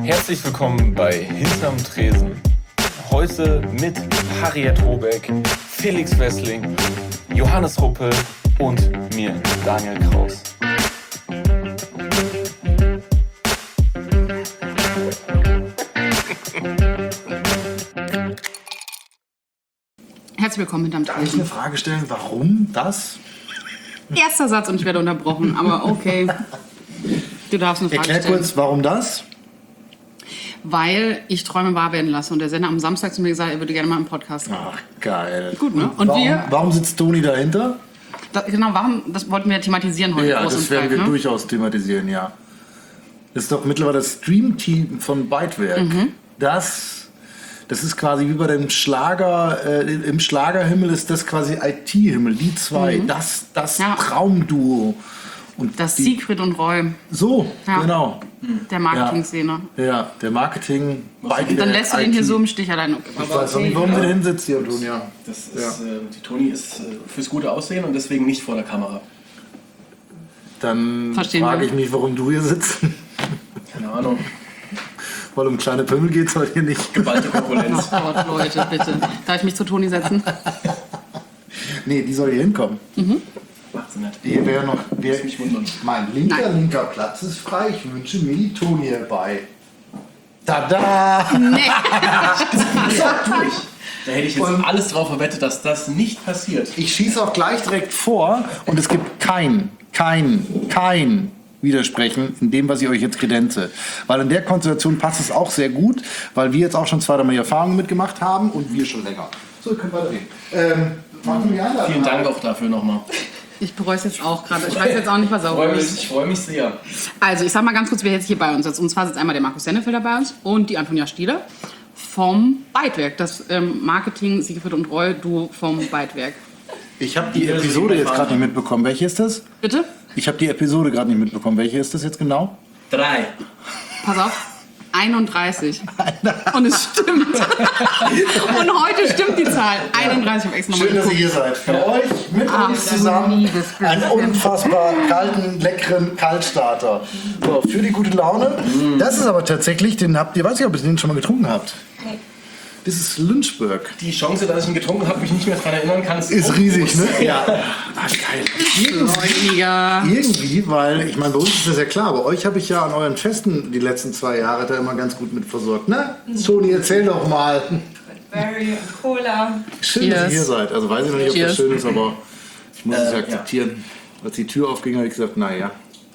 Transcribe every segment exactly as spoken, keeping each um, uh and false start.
Herzlich willkommen bei Hinterm Tresen. Heute mit Harriet Robeck, Felix Wessling, Johannes Ruppel und mir, Daniel Kraus. Herzlich willkommen hinterm Darf ich Tresen. eine Frage stellen? Warum das? Erster Satz und ich werde unterbrochen, aber okay. Du darfst eine Frage Erklär stellen. kurz, warum das? Weil ich Träume wahr werden lasse und der Sender am Samstag zu mir gesagt, er würde gerne mal im Podcast machen. Ach, geil. Gut, ne? Und warum, wir- warum sitzt Toni dahinter? Da, genau, warum, das wollten wir thematisieren heute. Ja, groß das und werden breit, wir ne? durchaus thematisieren, ja. Das ist doch mittlerweile das Stream-Team von Bytewerk. Mhm. Das, das ist quasi wie bei dem Schlager, äh, im Schlagerhimmel ist das quasi I T-Himmel, die zwei, das, das Ja. Traumduo. Und Das die, Siegfried und Roy So, Ja. genau. der Marketing-Szene. Ja, der Marketing, Bytewerk, Dann lässt du den hier I T. so im Stich allein. Ich weiß auch nicht, warum wir da hinsitzen hier, Antonia. Das ist, äh, die Toni ist äh, fürs gute Aussehen und deswegen nicht vor der Kamera. Dann Verstehen frage wir. ich mich, warum du hier sitzt. Keine Ahnung. Weil um kleine Pimmel geht es heute hier nicht. Geballte Konkurrenz. Oh Gott, Leute, bitte. Darf ich mich zu Toni setzen? Nee, die soll hier hinkommen. Macht sie nicht. Hier wäre noch. Wär, Lass mich wundern. mein linker, Nein. linker Platz ist frei. Ich wünsche mir die Toni herbei. Tada! Nee. Sag durch. Da hätte ich jetzt Und- alles drauf verwettet, dass das nicht passiert. Ich schieße auch gleich direkt vor und es gibt kein, kein, kein Widersprechen in dem, was ich euch jetzt kredenze. Weil in der Konstellation passt es auch sehr gut, weil wir jetzt auch schon zwei, drei Mal Erfahrungen mitgemacht haben und wir schon länger. So, ihr könnt weiterreden. Ähm, fangen wir an. Vielen Dank auch dafür nochmal. Ich bereue es jetzt auch gerade. Ich weiß jetzt auch nicht, was Ich er freue will. mich, ich freu mich sehr. Also, ich sag mal ganz kurz, wer jetzt hier bei uns sitzt. Und zwar sitzt einmal der Markus Sennefelder bei uns und die Antonia Stieler vom Bytewerk. Das ähm, Marketing Siegfried und Roy Duo vom Bytewerk. Ich habe die Episode jetzt gerade nicht mitbekommen. Welche ist das? Bitte? Ich habe die Episode gerade nicht mitbekommen. Welche ist das jetzt genau? Drei. Pass auf. einunddreißig. Und es stimmt. Und heute stimmt die Zahl. einunddreißig. Ich habe extra nochmal Schön, dass ihr geguckt. hier seid. Für euch mit Ach, uns zusammen liebes einen bisschen. unfassbar kalten, leckeren Kaltstarter. So, für die gute Laune. Das ist aber tatsächlich, den habt ihr, weiß ich, ob ihr den schon mal getrunken habt. Das ist Lynchburg. Die Chance, dass ich ihn getrunken habe, mich nicht mehr daran erinnern kann, ist, Ist auch riesig, groß. ne? Ja. Ah, geil. Leutiger. Irgendwie, weil, ich meine, bei uns ist das ja klar, aber euch habe ich ja an euren Festen die letzten zwei Jahre da immer ganz gut mit versorgt. Ne? Toni, erzähl doch mal. Berry und Cola. Schön, dass ihr Cheers. hier seid. Also weiß ich noch nicht, ob Cheers. das schön ist, aber ich muss es Äh, ja akzeptieren. Als die Tür aufging, habe ich gesagt, naja.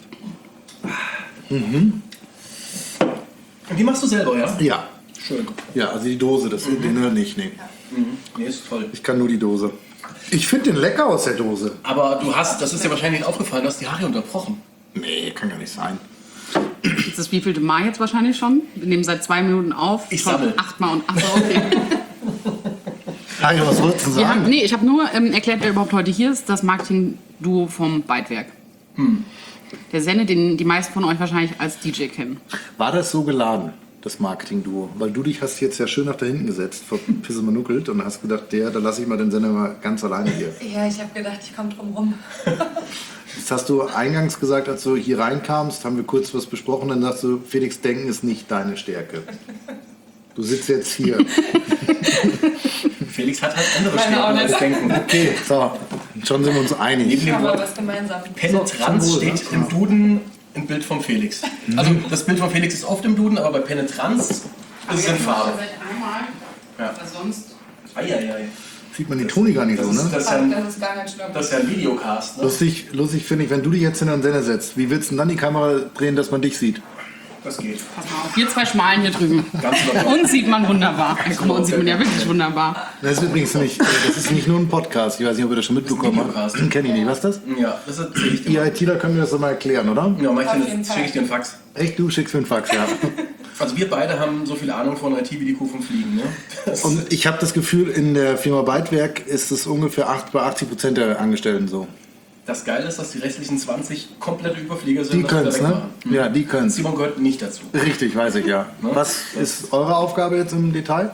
Und die machst du selber, ja? Ja, Schön. ja, also die Dose, das den Inhalt nicht, nee. Nee, ist toll. Ich kann nur die Dose. Ich finde den lecker aus der Dose. Aber du hast, das ist dir wahrscheinlich nicht aufgefallen, du hast die Harry unterbrochen. Nee, kann gar nicht sein. Das ist wie vielte Mal jetzt wahrscheinlich schon? Wir nehmen seit zwei Minuten auf. Ich schon sammel. achtmal und ach so, okay. Harry, was wolltest du Wir haben, sagen? nee, ich habe nur ähm, erklärt, wer überhaupt heute hier ist. Das Marketing-Duo vom Bytewerk. Der Senne, den die meisten von euch wahrscheinlich als D J kennen. War das so geladen, das Marketing-Duo? Weil du dich hast jetzt ja schön nach da hinten gesetzt, vor Pisse manuckelt und hast gedacht, der, da lasse ich mal den Sender mal ganz alleine hier. Ja, ich habe gedacht, ich komme drum rum. Jetzt hast du eingangs gesagt, als du hier reinkamst, haben wir kurz was besprochen, dann sagst du, Felix, Denken ist nicht deine Stärke. Du sitzt jetzt hier. Felix hat halt andere Meine auch Stärken nicht. als Denken. Okay, so, schon sind wir uns einig. Neben dem Haben wir Wort was gemeinsam. Penetranz So, zum Wohl, steht ne? im Duden ein Bild von Felix. Also das Bild von Felix ist oft im Duden, aber bei Penetranz ist es in Farbe. einmal, Ja. aber sonst... Eieiei. Sieht man die Toni gar nicht Das so, ist, ne? das ist, ja, Das ein, ist gar nicht schlimm. das ist ja ein Videocast. Ne? Lustig, lustig finde ich, wenn du dich jetzt in den Sender setzt, wie willst du denn dann die Kamera drehen, dass man dich sieht? Das geht. Pass mal auf, wir zwei Schmalen hier drüben. Ganz locker. Uns sieht man wunderbar. Guck mal, uns sieht man ja wirklich wunderbar. Das ist übrigens nicht, das ist nicht nur ein Podcast, ich weiß nicht, ob ihr das schon mitbekommen habt. Videocast. Kenn ich nicht, was ist das? Ja, das erzähle ich dir Ihr mal. ITler können mir das doch mal erklären, oder? Ja, mach ich Auf dir, jeden das Fall. schicke ich dir einen Fax. Echt, du schickst mir einen Fax, ja. Also wir beide haben so viel Ahnung von I T wie die Kuh vom Fliegen. Ne? Das Und ich habe das Gefühl, in der Firma Bytewerk ist es ungefähr acht, bei achtzig Prozent der Angestellten so. Das Geile ist, dass die restlichen zwanzig komplette Überflieger sind. Die dass wir können es, da ne? wegmachen. Ja, die können es. Simon gehört nicht dazu. Richtig, weiß ich ja. Was ist eure Aufgabe jetzt im Detail?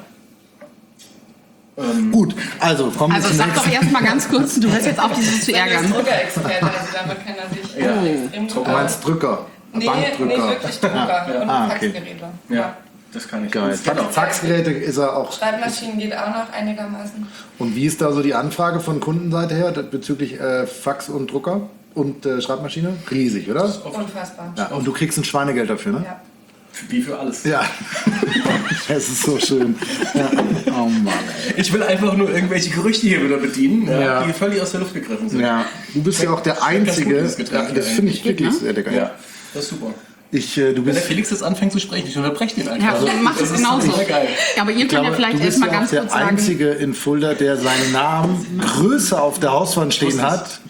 Ähm, Gut, also kommen wir Also zum sag doch nächsten. erst mal ganz kurz, du hörst jetzt auf, dieses zu Ich bin ärgern. Druckerexperte, also damit kann er sich Ja. äh, extrem gut Du meinst aus. Drücker. Nee, Bankdrücker. nee, wirklich Drucker und Ah, okay. Faxgeräte. Ja, das kann ich. Geil. Genau. Faxgeräte ist er auch. Schreibmaschinen geht auch noch einigermaßen. Und wie ist da so die Anfrage von Kundenseite her bezüglich äh, Fax und Drucker und äh, Schreibmaschine? Riesig, oder? Unfassbar. Ja, und du kriegst ein Schweinegeld dafür, ne? Ja. Wie für alles. Ja. Es ist so schön. Ja. Oh Mann. Ich will einfach nur irgendwelche Gerüchte hier wieder bedienen, ja, Ja. die völlig aus der Luft gegriffen sind. Ja, du bist ja auch der Schmeckt ganz gut, Einzige. das Getränk Ja, das hier finde ich Geht, wirklich ne? sehr lecker. Ja, das ist super. Ich, äh, du Wenn der bist, Felix jetzt anfängt zu sprechen, ich unterbreche den Ja, einfach. mach es Das ist genauso. total geil. Ja, aber ihr ich könnt ja glaube, vielleicht du bist erstmal ja auch ganz der kurz sagen. Einzige in Fulda, der seinen Namen größer auf der Hauswand stehen hat,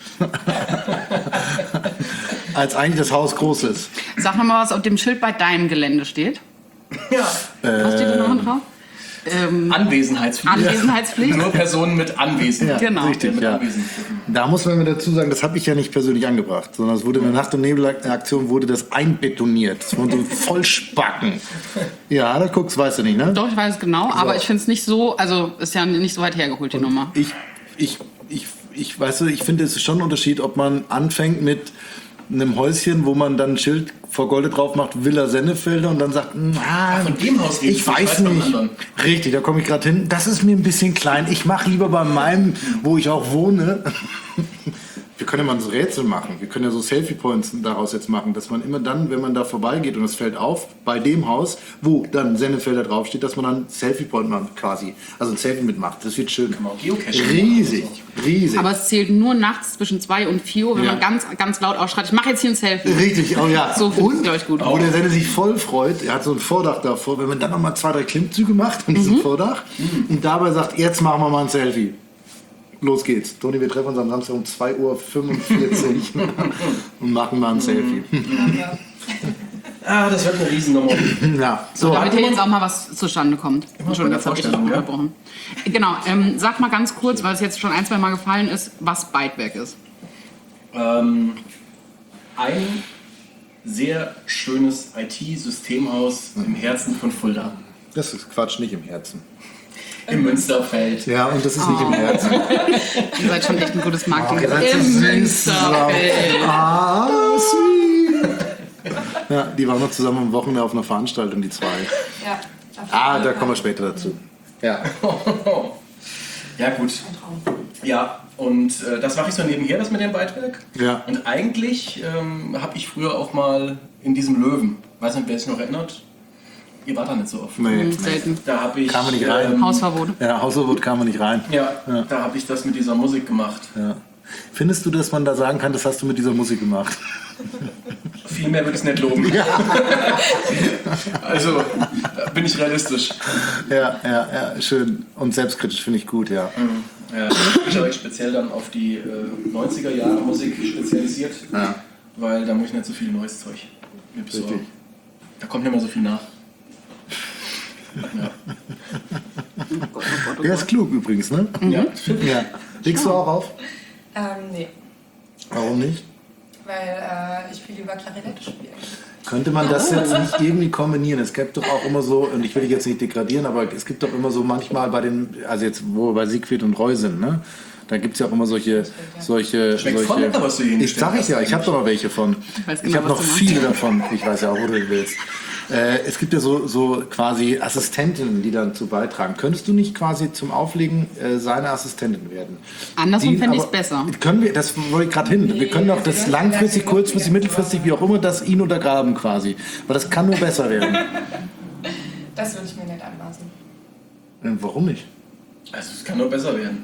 als eigentlich das Haus groß ist. Sag nochmal, was auf dem Schild bei deinem Gelände steht. Ja. Was steht da noch drauf? Ähm, Anwesenheitspflicht. Anwesenheitspflicht. Nur Personen mit Anwesen. Ja, Genau. richtig, Mit ja. Anwesen. Da muss man mir dazu sagen, das habe ich ja nicht persönlich angebracht, sondern es wurde in der Nacht- und Nebelaktion wurde das einbetoniert. Das wurde so voll spacken. Ja, da guckst, weißt du nicht, ne? Doch, ich weiß es genau, aber ich finde es nicht so, also ist ja nicht so weit hergeholt, die Nummer. Ich, ich, ich, ich, weißt du, ich finde, es ist schon ein Unterschied, ob man anfängt mit einem Häuschen, wo man dann ein Schild vor Golde drauf macht, Villa Sennefelder und dann sagt, ah, von dem Haus redest ich du, ich weiß weiß vom nicht. anderen. Richtig, da komme ich gerade hin. Das ist mir ein bisschen klein. Ich mache lieber bei meinem, wo ich auch wohne. Wir können ja mal so Rätsel machen. Wir können ja so Selfie-Points daraus jetzt machen, dass man immer dann, wenn man da vorbeigeht und es fällt auf, bei dem Haus, wo dann Sennefelder draufsteht, dass man dann Selfie-Point macht quasi. Also ein Selfie mitmacht. Das wird schön. Kann man auch Geocaching Riesig, machen. riesig. Aber es zählt nur nachts zwischen zwei und vier Uhr, wenn Ja. man ganz, ganz laut ausschreit, ich mache jetzt hier ein Selfie. Richtig, oh ja. So finde ich Und, glaube ich gut. wo der Senne sich voll freut, er hat so ein Vordach davor, wenn man dann nochmal zwei, drei Klimmzüge macht an diesem Vordach und dabei sagt, jetzt machen wir mal ein Selfie. Los geht's. Toni, wir treffen uns am Samstag um zwei Uhr fünfundvierzig und machen mal ein Selfie. Ah, das wird eine Riesennummer. Ja, so. Damit hier jetzt auch mal was zustande kommt. Entschuldigung, bei der das habe ich Vorstellung, ja. unterbrochen. Genau, ähm, sag mal ganz kurz, weil es jetzt schon ein, zwei Mal gefallen ist, was Bytewerk ist. Ähm, ein sehr schönes I T-Systemhaus im Herzen von Fulda. Das ist Quatsch, nicht im Herzen. Im Münsterfeld. Ja, und das ist nicht im Herzen. Ihr seid schon echt ein gutes Marketing. Ihr seid so Im süß Münsterfeld. Ah, sweet. Ja, die waren noch zusammen am Wochenende auf einer Veranstaltung, die zwei. Ja. Ah, da kommen wir später dazu. Ja. Ja, gut. Ja, und äh, das mache ich so nebenher, das mit dem Bytewerk. Ja. Und eigentlich ähm, habe ich früher auch mal in diesem Löwen, weiß nicht, wer sich noch erinnert, ihr wart da nicht so oft. Nee. Selten. Da habe ich. Kam man nicht rein. Ähm, Hausverbot. Ja, Hausverbot kam man nicht rein. ja, da habe ich das mit dieser Musik gemacht. Ja. Findest du, dass man da sagen kann, das hast du mit dieser Musik gemacht? Viel mehr würde ich es nicht loben. Also, da bin ich realistisch. Ja, ja, ja, schön. Und selbstkritisch finde ich gut, ja. Ja, ich habe mich speziell dann auf die äh, neunziger Jahre Musik spezialisiert, Ja. weil da muss ich nicht so viel neues Zeug mir besorgen. Richtig. Da kommt nicht mehr so viel nach. Ja. Oh Gott, oh Gott, oh Der Gott. ist klug übrigens, ne? Ja. Ja. Legst du auch auf? Ähm, nee, Warum nicht? weil äh, ich viel lieber Klarinette spiele. Könnte man das jetzt nicht irgendwie kombinieren? Es gibt doch auch immer so, und ich will dich jetzt nicht degradieren, aber es gibt doch immer so manchmal bei den, also jetzt wo wir bei Siegfried und Roy sind, ne? Da gibt es ja auch immer solche, solche, Schmeckt solche. voll lecker, was du hier Ich hingestellt sag ich hast ja, ich habe doch noch welche von. Ich weiß Ich genau, habe was noch du meinst. viele davon. Ich weiß ja auch, wo du willst. Äh, es gibt ja so, so quasi Assistentinnen, die dann zu beitragen. Könntest du nicht quasi zum Auflegen äh, seine Assistentin werden? Andersrum Die fände ich es aber- besser. Können wir, das wollte ich gerade hin. Wir können doch das langfristig, kurzfristig, mittelfristig, wie auch immer, das ihn untergraben quasi. Weil das kann nur besser werden. Das würde ich mir nicht anmaßen. Und warum nicht? Also es kann nur besser werden.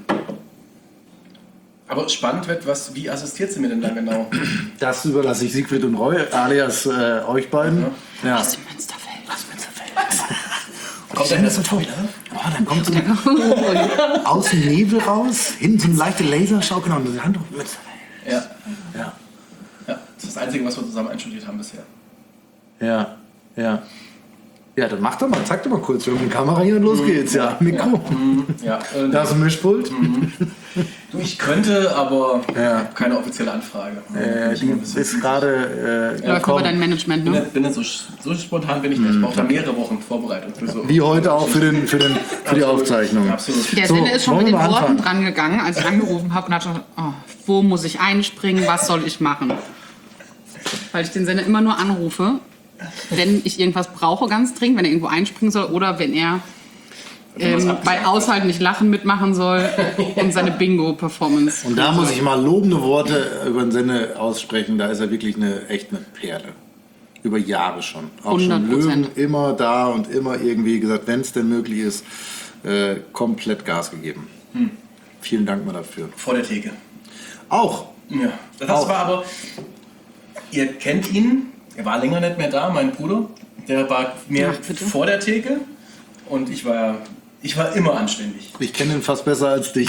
Aber spannend wird, was, wie assistiert sie mir denn dann genau? Das überlasse ich Siegfried und Roy, alias äh, euch beiden. Ja. Aus dem Münsterfeld. Aus Münsterfeld. Kommt der das wieder? Oh, dann kommt so aus dem Nebel raus, hinten so eine leichte Laserschau, genau, und die Hand auf Münsterfeld. Ja. Ja, Ja, das ist das Einzige, was wir zusammen einstudiert haben bisher. ja, ja. Ja, dann mach doch mal, zeig doch mal kurz, wir haben die Kamera hier und los geht's, ja. Mikro. Ja, äh, Da ist ein Mischpult. du, ich könnte, aber Ja. keine offizielle Anfrage. Äh, Ich die bin ein bisschen- ist gerade äh, Läuft über dein gekommen. Management, bin ne? nicht, bin nicht so, so spontan bin ich nicht. Ich brauche da mehrere Wochen Vorbereitung für so. Wie heute auch für, den, für, den, für die Absolut. Aufzeichnung. Absolut. Der So, Senne ist schon wollen mit wir den mal Worten anfangen? dran gegangen, als ich angerufen habe und hatte, oh, wo muss ich einspringen, was soll ich machen? weil ich den Sender immer nur anrufe, wenn ich irgendwas brauche, ganz dringend, wenn er irgendwo einspringen soll oder wenn er ähm, bei Aushalten nicht lachen mitmachen soll und seine Bingo-Performance. Und da muss ich mal lobende Worte über den Sende aussprechen. Da ist er wirklich eine echt eine Perle. Über Jahre schon. Auch schon hundert Prozent. Löwen immer da und immer irgendwie gesagt, wenn es denn möglich ist, äh, komplett Gas gegeben. Hm. Vielen Dank mal dafür. Vor der Theke. Auch. Ja. Das Auch. war aber, ihr kennt ihn, er war länger nicht mehr da, mein Bruder. Der war mir Ach, bitte. vor der Theke und ich war, ich war immer anständig. Ich kenne ihn fast besser als dich.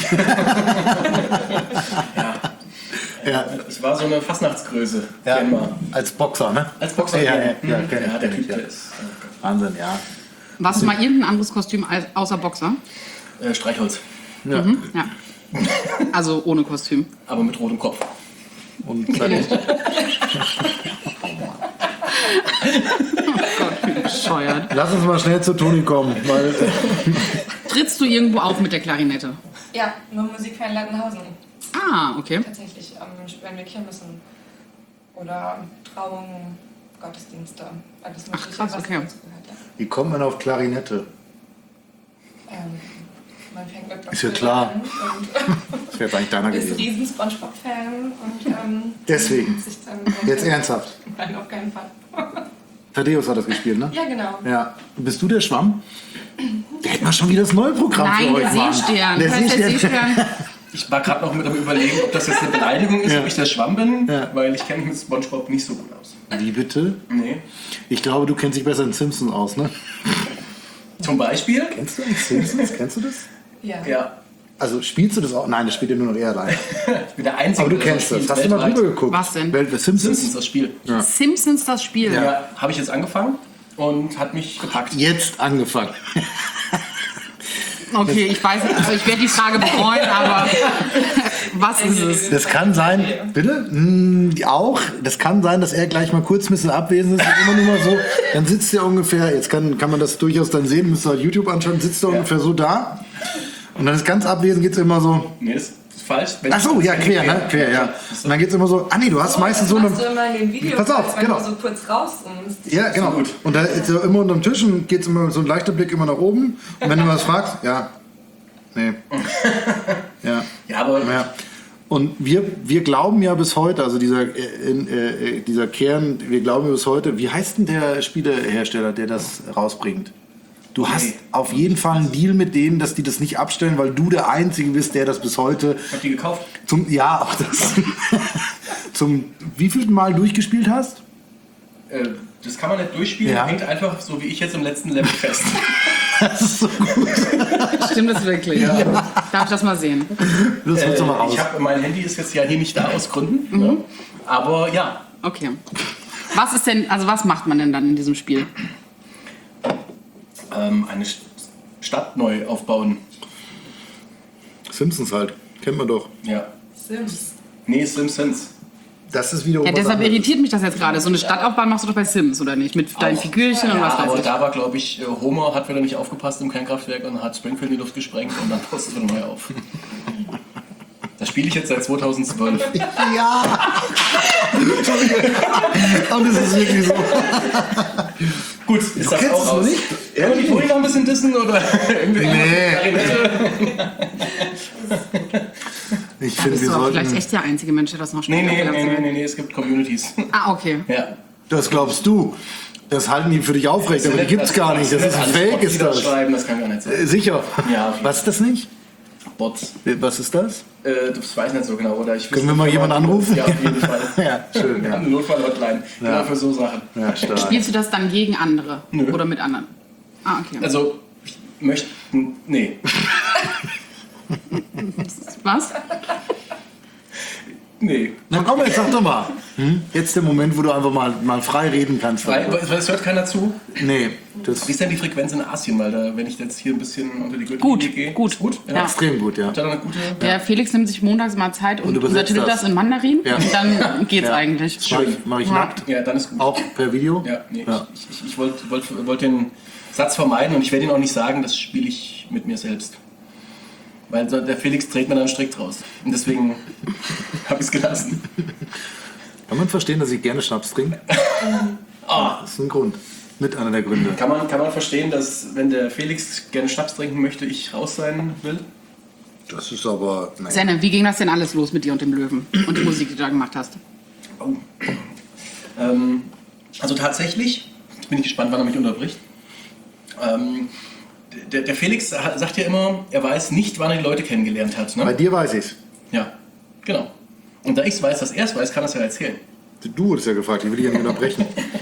Ja. Ja. Ich war so eine Fastnachtsgröße. Ja, kenn mal. als Boxer, ne? Als Boxer. Ja, ja, ja, Mhm. ja, kenn ich, ja der kenn ich, Typ, ja. der ist. Oh Wahnsinn, ja. Warst du mal irgendein anderes Kostüm als- außer Boxer? Gott. Äh, Streichholz. ja. Ja. Also ohne Kostüm. Aber mit rotem Kopf. Und sag ich, Gott, wie bescheuert. lass uns mal schnell zu Toni kommen, weil Trittst du irgendwo auf mit der Klarinette? Ja, nur Musikverein Lattenhausen. Ah, okay. Tatsächlich, ähm, wenn wir Kirmessen oder Trauungen, Gottesdienste, alles Mögliche, krass, was okay. dazu gehört. Ja. wie kommt man auf Klarinette? Ähm, man fängt mit Ist ja klar. an und Das wäre eigentlich deiner ist gewesen. riesen Spongebob-Fan und ähm, Deswegen. sich dann Jetzt ernsthaft. Nein, auf keinen Fall. Thaddeus hat das gespielt, ne? Ja, genau. Ja. Bist du der Schwamm? Der hätte mal schon wieder das neue Programm Nein, für euch der machen. Seestern. Der Das heißt der Seestern. Seestern. Ich war gerade noch mit am Überlegen, ob das jetzt eine Beleidigung ist, Ja. ob ich der Schwamm bin, Ja. weil ich kenne mich mit SpongeBob nicht so gut aus. Wie bitte? Nee. Ich glaube, du kennst dich besser in Simpsons aus, ne? Zum Beispiel? Kennst du eigentlich Simpsons? Kennst du das? Ja. Ja. Also spielst du das auch? Nein, das spielt ja nur noch er allein. Ich bin der Einzige, Aber du der kennst spielt das. Hast du mal weltweit. drüber geguckt? Was denn? Welt Simpsons? Simpsons, das Spiel. Ja, Simpsons das Spiel. habe ich jetzt angefangen und hat mich gepackt. Jetzt angefangen. Okay, ich weiß nicht, also ich werde die Frage bereuen, aber was ist es? Das kann sein, bitte? Hm, auch. Das kann sein, dass er gleich mal kurz ein bisschen abwesend ist. Das ist immer nur mal so. Dann sitzt er ungefähr, jetzt kann, kann man das durchaus dann sehen, müsst ihr halt YouTube anschauen, sitzt er ungefähr so da. Und dann ist ganz abwesend, geht es immer so. Nee, das ist falsch. Wenn Ach so, ich- ja, quer, ne? Quer, ja. Und dann geht es immer so, ah nee, du hast meistens so eine. Das machst du immer in den Videos, Pass auf, wenn genau. du so kurz rauszoomst. Ja, genau. gut. Und da ist er immer unterm Tisch und geht immer so ein leichter Blick immer nach oben. Und wenn du was fragst, ja. Nee. Ja. Ja, aber Ja. Und wir, wir glauben ja bis heute, also dieser, äh, in, äh, dieser Kern, wir glauben ja bis heute, wie heißt denn der Spielehersteller, der das rausbringt? Du hast Nee. auf jeden Fall einen Deal mit denen, dass die das nicht abstellen, weil du der Einzige bist, der das bis heute ich hab die gekauft. zum, ja, auch das, zum wievielten Mal durchgespielt hast? Äh, das kann man nicht durchspielen, Ja. hängt einfach so wie ich jetzt im letzten Level fest. Das ist so gut. Stimmt das wirklich? Darf ich das mal sehen? Das Äh, holst du mal raus. ich hab, mein Handy ist jetzt ja hier nicht da aus Gründen. Ja. Aber ja, Okay. Was ist denn, also was macht man denn dann in diesem Spiel? ähm, eine St- Stadt neu aufbauen. Simpsons halt, kennt man doch. Ja. Sims. Nee, Simpsons. Das ist wiederum Ja, was deshalb anderes. irritiert mich das jetzt gerade. So eine Stadtaufbahn machst du doch bei Sims, oder nicht? Mit deinen Auch. Figürchen und Ja, was weiß aber ich. da war, glaube ich, äh, Homer hat wieder nicht aufgepasst im Kernkraftwerk und hat Springfield in die Luft gesprengt und dann passt es wieder neu auf. Das spiele ich jetzt seit zweitausendzwölf. Ja! Und es ist wirklich so. Gut, ist das kennst auch es noch raus. nicht? Können wir die Toni noch ein bisschen dissen oder irgendwie Nee. Klarinette? Ich finde, Bist wir du auch vielleicht sollten. echt der einzige Mensch, der das noch Nee, spielt? nee, auf der nee, ganzen nee, Welt? nee, nee, es gibt Communities. Ah, okay. Ja. Das glaubst du. Das halten die für dich aufrecht, aber die gibt's gar nicht. Das ist alles Fake, Bots, ist die das. schreiben, das kann gar nicht sein. Äh, Sicher. Ja, auf jeden Was ist das nicht? Bots. Was ist das? Äh, das weiß ich nicht so genau. Oder ich Können wir mal jemanden anrufen? Ja, auf jeden Fall. Ja, schön. Wir haben Ja, eine Notfall-Hotline. Genau für so Sachen. ja stark. Spielst du das dann gegen andere? Nö. Oder mit anderen? Ah, okay. Also, ich möchte. Nee. Was? Nee. Na komm, jetzt sag doch mal. Hm? Jetzt der Moment, wo du einfach mal, mal frei reden kannst. Weil, weil es hört keiner zu. Nee, das Wie ist denn die Frequenz in Asien? Weil da, wenn ich jetzt hier ein bisschen unter die Gut, Gürtellinie gehe. gut. Ist gut? Ja. extrem gut, ja. Habt ihr da eine gute. Der Felix nimmt sich montags mal Zeit und, Und übersetzt übertitelt das. das in Mandarin. Ja. Und dann geht's Ja. eigentlich. Mach ich, mach ich Ja. nackt. Ja, dann ist gut. Auch per Video? Ja, nee, Ja. ich, ich, ich wollte wollt, wollt den Satz vermeiden und ich werde ihn auch nicht sagen, das spiele ich mit mir selbst. Weil so- der Felix dreht mir dann strikt raus. Und deswegen habe ich es gelassen. Kann man verstehen, dass ich gerne Schnaps trinke? Ah. Das ist ein Grund. Mit einer der Gründe. Kann man, kann man verstehen, dass wenn der Felix gerne Schnaps trinken möchte, ich raus sein will? Das ist aber... Nein. Senne, wie ging das denn alles los mit dir und dem Löwen und die Musik, die du da gemacht hast? Oh. Ähm, also tatsächlich, jetzt bin ich gespannt, wann er mich unterbricht. Ähm, der, der Felix sagt ja immer, er weiß nicht, wann er die Leute kennengelernt hat. Ne? Bei dir weiß ich's. Ja, genau. Und da ich es weiß, dass er es weiß, kann er es ja erzählen. Du wurdest ja gefragt, ich will dich ja nicht unterbrechen.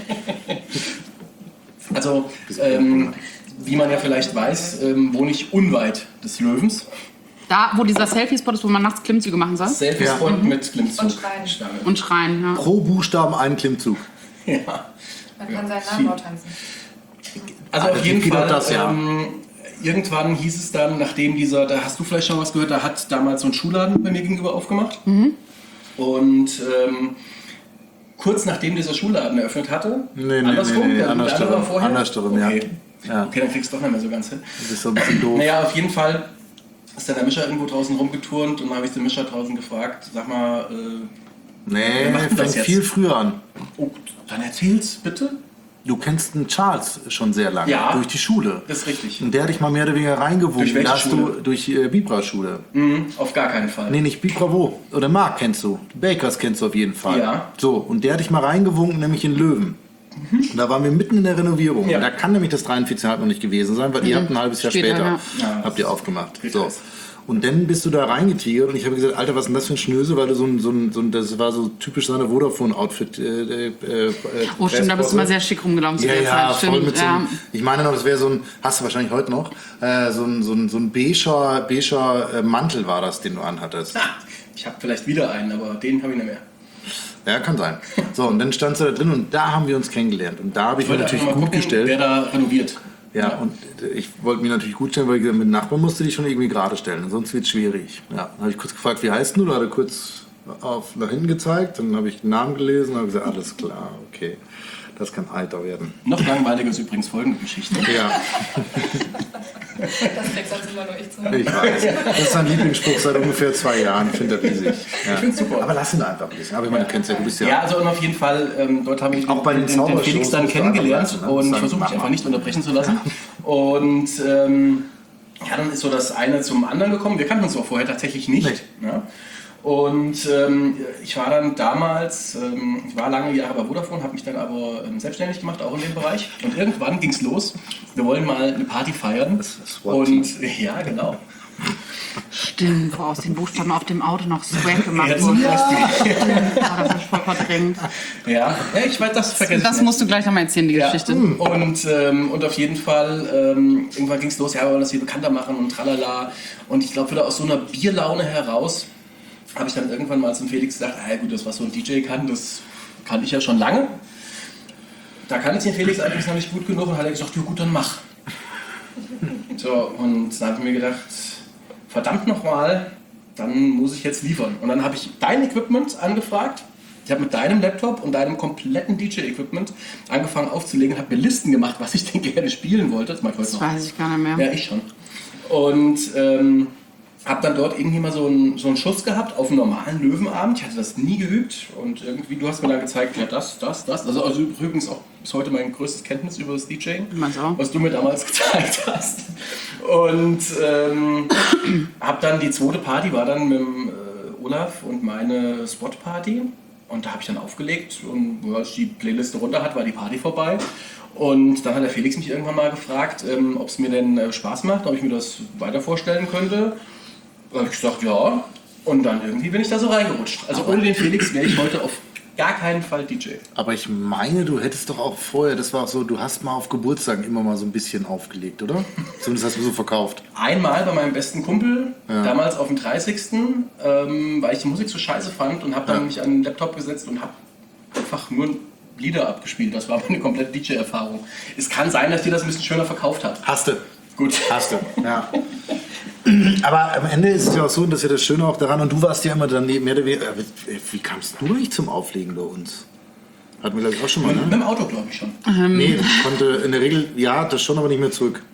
Also, ähm, wie man ja vielleicht weiß, ähm, wohne ich unweit des Löwens. Da, wo dieser Selfie-Spot ist, wo man nachts Klimmzüge machen soll? Selfie-Spot Ja. mit Klimmzug. Und Schreien. Stange. Und schreien, ja. Pro Buchstaben einen Klimmzug. Ja. Man kann seinen Namen laut tanzen. Also Ah, auf das jeden geht Fall, auch das, ja. ähm, irgendwann hieß es dann, nachdem dieser, da hast du vielleicht schon was gehört, da hat damals so ein Schuhladen bei mir gegenüber aufgemacht. Und ähm, kurz nachdem dieser Schuhladen eröffnet hatte, Nee, nee, andersrum, nee, nee, der gute andersrum, andere war vorher? andersrum, ja. okay. Ja. Okay, dann kriegst du doch nicht mehr so ganz hin. Das ist so ein bisschen doof. Naja, auf jeden Fall ist dann der Mischer irgendwo draußen rumgeturnt und dann habe ich den Mischer draußen gefragt, sag mal, äh, Nee, Wer macht denn das fängt jetzt? viel früher an. oh, dann erzähl's bitte. Du kennst den Charles schon sehr lange, Ja. durch die Schule. Das ist richtig. Und der hat dich mal mehr oder weniger reingewunken. Durch welche Da hast Schule? du durch äh, Bibra-Schule. Mhm, auf gar keinen Fall. Nee, nicht Bibravo. Oder Mark kennst du. Bakers kennst du auf jeden Fall. Ja. So, und der hat dich mal reingewunken, nämlich in Löwen. Und da waren wir mitten in der Renovierung. Ja. Da kann nämlich das dreiundvierzig Komma fünf noch nicht gewesen sein, weil ihr habt ein halbes Jahr Später, später, ja. Ja. habt ihr aufgemacht. Geht So. das. Und dann bist du da reingetigert und ich habe gesagt, Alter, was ist denn das für ein Schnösel, weil du so ein, so ein, so ein das war so typisch seine Vodafone-Outfit. Äh, äh, äh, Oh, stimmt, da bist du mal sehr schick rumgelaufen zu ja, der ja, Zeit. voll Stimmt, mit so ja. einem, ich meine noch, das wäre so ein, hast du wahrscheinlich heute noch, äh, so ein, so ein, so ein beiger, beiger äh, Mantel war das, den du anhattest. Ah, ich habe vielleicht wieder einen, aber den habe ich nicht mehr. Ja, kann sein. So, und dann standst du da drin und da haben wir uns kennengelernt. Und da habe ich Ich mich wollte natürlich einfach mal gut gucken, gestellt. wer da renoviert. Ja, und ich wollte mich natürlich gut stellen, weil ich gesagt, mit Nachbarn musst du dich schon irgendwie gerade stellen, sonst wird es schwierig. Ja, dann habe ich kurz gefragt, wie heißt du? Da hat er kurz auf, nach hinten gezeigt, dann habe ich den Namen gelesen und habe gesagt, alles klar, okay, das kann heiter werden. Noch langweiliger ist übrigens folgende Geschichte. Ja, Das kriegst sonst immer nur ich zu hören. ich weiß. Das ist sein Lieblingsspruch seit ungefähr zwei Jahren, ich finde das riesig. Ja. Ich find's super. Aber lass ihn einfach ein bisschen. Aber ich meine, du kennst ja, du bist ja... Ja, also und auf jeden Fall, ähm, dort habe ich Auch bei den den, den, den Zaubershows Felix dann musst du einfach kennengelernt lassen, ne? und Das ich ist versuche mich ein einfach nicht unterbrechen zu lassen. Und ähm, ja, dann ist so das eine zum anderen gekommen. Wir kannten uns auch vorher tatsächlich nicht. Nee. Ja. Und ähm, ich war dann damals, ähm, ich war lange Jahre bei Vodafone, habe mich dann aber ähm, selbstständig gemacht, auch in dem Bereich. Und irgendwann ging es los, wir wollen mal eine Party feiern. Das ist SWAT. Und ja, genau. Stimmt, wo aus den Buchstaben auf dem Auto noch Swag gemacht Jetzt wurde. weißt du. Oh, das hab ich voll verdrängt. Ja, ja, ich weiß, das vergesse ich Das nicht. musst du gleich nochmal erzählen, die Ja. Geschichte. Und, ähm, und auf jeden Fall, ähm, irgendwann ging es los, ja, wir wollen das hier bekannter machen und tralala. Und ich glaube, wieder aus so einer Bierlaune heraus habe ich dann irgendwann mal zum Felix gesagt, ah, gut, das, was so ein D J kann, das kann ich ja schon lange. Da kann ich den Felix allerdings noch nicht gut genug und hat er gesagt, ja gut, dann mach. So, und dann habe ich mir gedacht, verdammt nochmal, dann muss ich jetzt liefern. Und dann habe ich dein Equipment angefragt. Ich habe mit deinem Laptop und deinem kompletten D J-Equipment angefangen aufzulegen und habe mir Listen gemacht, was ich denn gerne spielen wollte. Das mache ich heute Das noch. weiß ich gar nicht mehr. Ja, ich schon. Und ähm, habe dann dort irgendwie mal so einen, so einen Schuss gehabt auf einen normalen Löwenabend. Ich hatte das nie geübt und irgendwie, du hast mir dann gezeigt, ja das, das, das. Also, also übrigens auch bis heute mein größtes Kenntnis über das DJing, Meins auch. was du mir damals gezeigt hast. Und ähm, habe dann die zweite Party, war dann mit dem, äh, Olaf und meine Spot-Party. Und da habe ich dann aufgelegt und als ich die Playliste runter hat, war die Party vorbei. Und dann hat der Felix mich irgendwann mal gefragt, ähm, ob es mir denn äh, Spaß macht, ob ich mir das weiter vorstellen könnte. Da habe ich gesagt, ja. Und dann irgendwie bin ich da so reingerutscht. Also ohne den Felix wäre ich heute auf gar keinen Fall D J. Aber ich meine, du hättest doch auch vorher, das war auch so, du hast mal auf Geburtstagen immer mal so ein bisschen aufgelegt, oder? Zumindest hast du so verkauft. Einmal bei meinem besten Kumpel, damals auf dem dreißigsten Ähm, weil ich die Musik so scheiße fand und habe dann Ja. mich an den Laptop gesetzt und habe einfach nur Lieder abgespielt. Das war meine komplette D J-Erfahrung. Es kann sein, dass dir das ein bisschen schöner verkauft hat. Hast du. Gut. Hast du, ja. Aber am Ende ist es ja auch so, und das ist ja das Schöne auch daran, und du warst ja immer daneben, mehr oder weniger, wie, wie kamst du eigentlich zum Auflegen bei uns? Hatten wir, glaube ich, auch schon mal, Mit ne? dem Auto, glaube ich schon. Nee, konnte in der Regel, ja, das schon, aber nicht mehr zurück.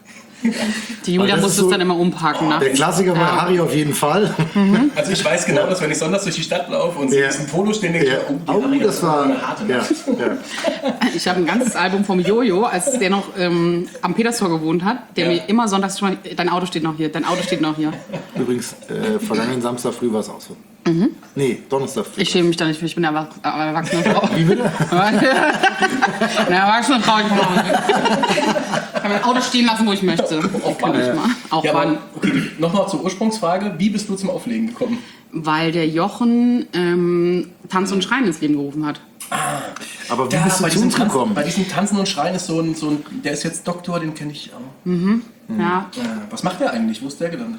Die Julia das muss ist es so dann immer umpacken. Der nachts. Klassiker bei Ja. Harry auf jeden Fall. Also ich weiß genau, dass wenn ich sonntags durch die Stadt laufe und Ja. ja. ein Polo stehen, denke Ja. ich, oh, die Oh, Harry das hat war. eine harte Ja, Nacht. ja. Ich habe ein ganzes Album vom Jojo, als der noch ähm, am Peterstor gewohnt hat, der Ja. mir immer sonntags schon, dein Auto steht noch hier, dein Auto steht noch hier. Übrigens, äh, vergangenen Samstag früh war es auch so. Mhm. Nee, Donnerstag früh. Ich schäme mich da nicht für, ich bin eine erwach- äh, erwachsene Frau. Wie bitte? Eine erwachsene Frau, ich kann mein Auto stehen lassen, wo ich möchte. Auch Kann ich mal. Auch Ja, wann. aber okay, nochmal zur Ursprungsfrage. Wie bist du zum Auflegen gekommen? Weil der Jochen ähm, Tanz und Schreien ins Leben gerufen hat. Aber wie Ja, bist du bei zu diesem, uns Tanzen, gekommen? bei diesem Tanzen und Schreien ist so ein, so ein, der ist jetzt Doktor, den kenne ich auch. Ja. Äh, was macht der eigentlich? Wo ist der gelandet?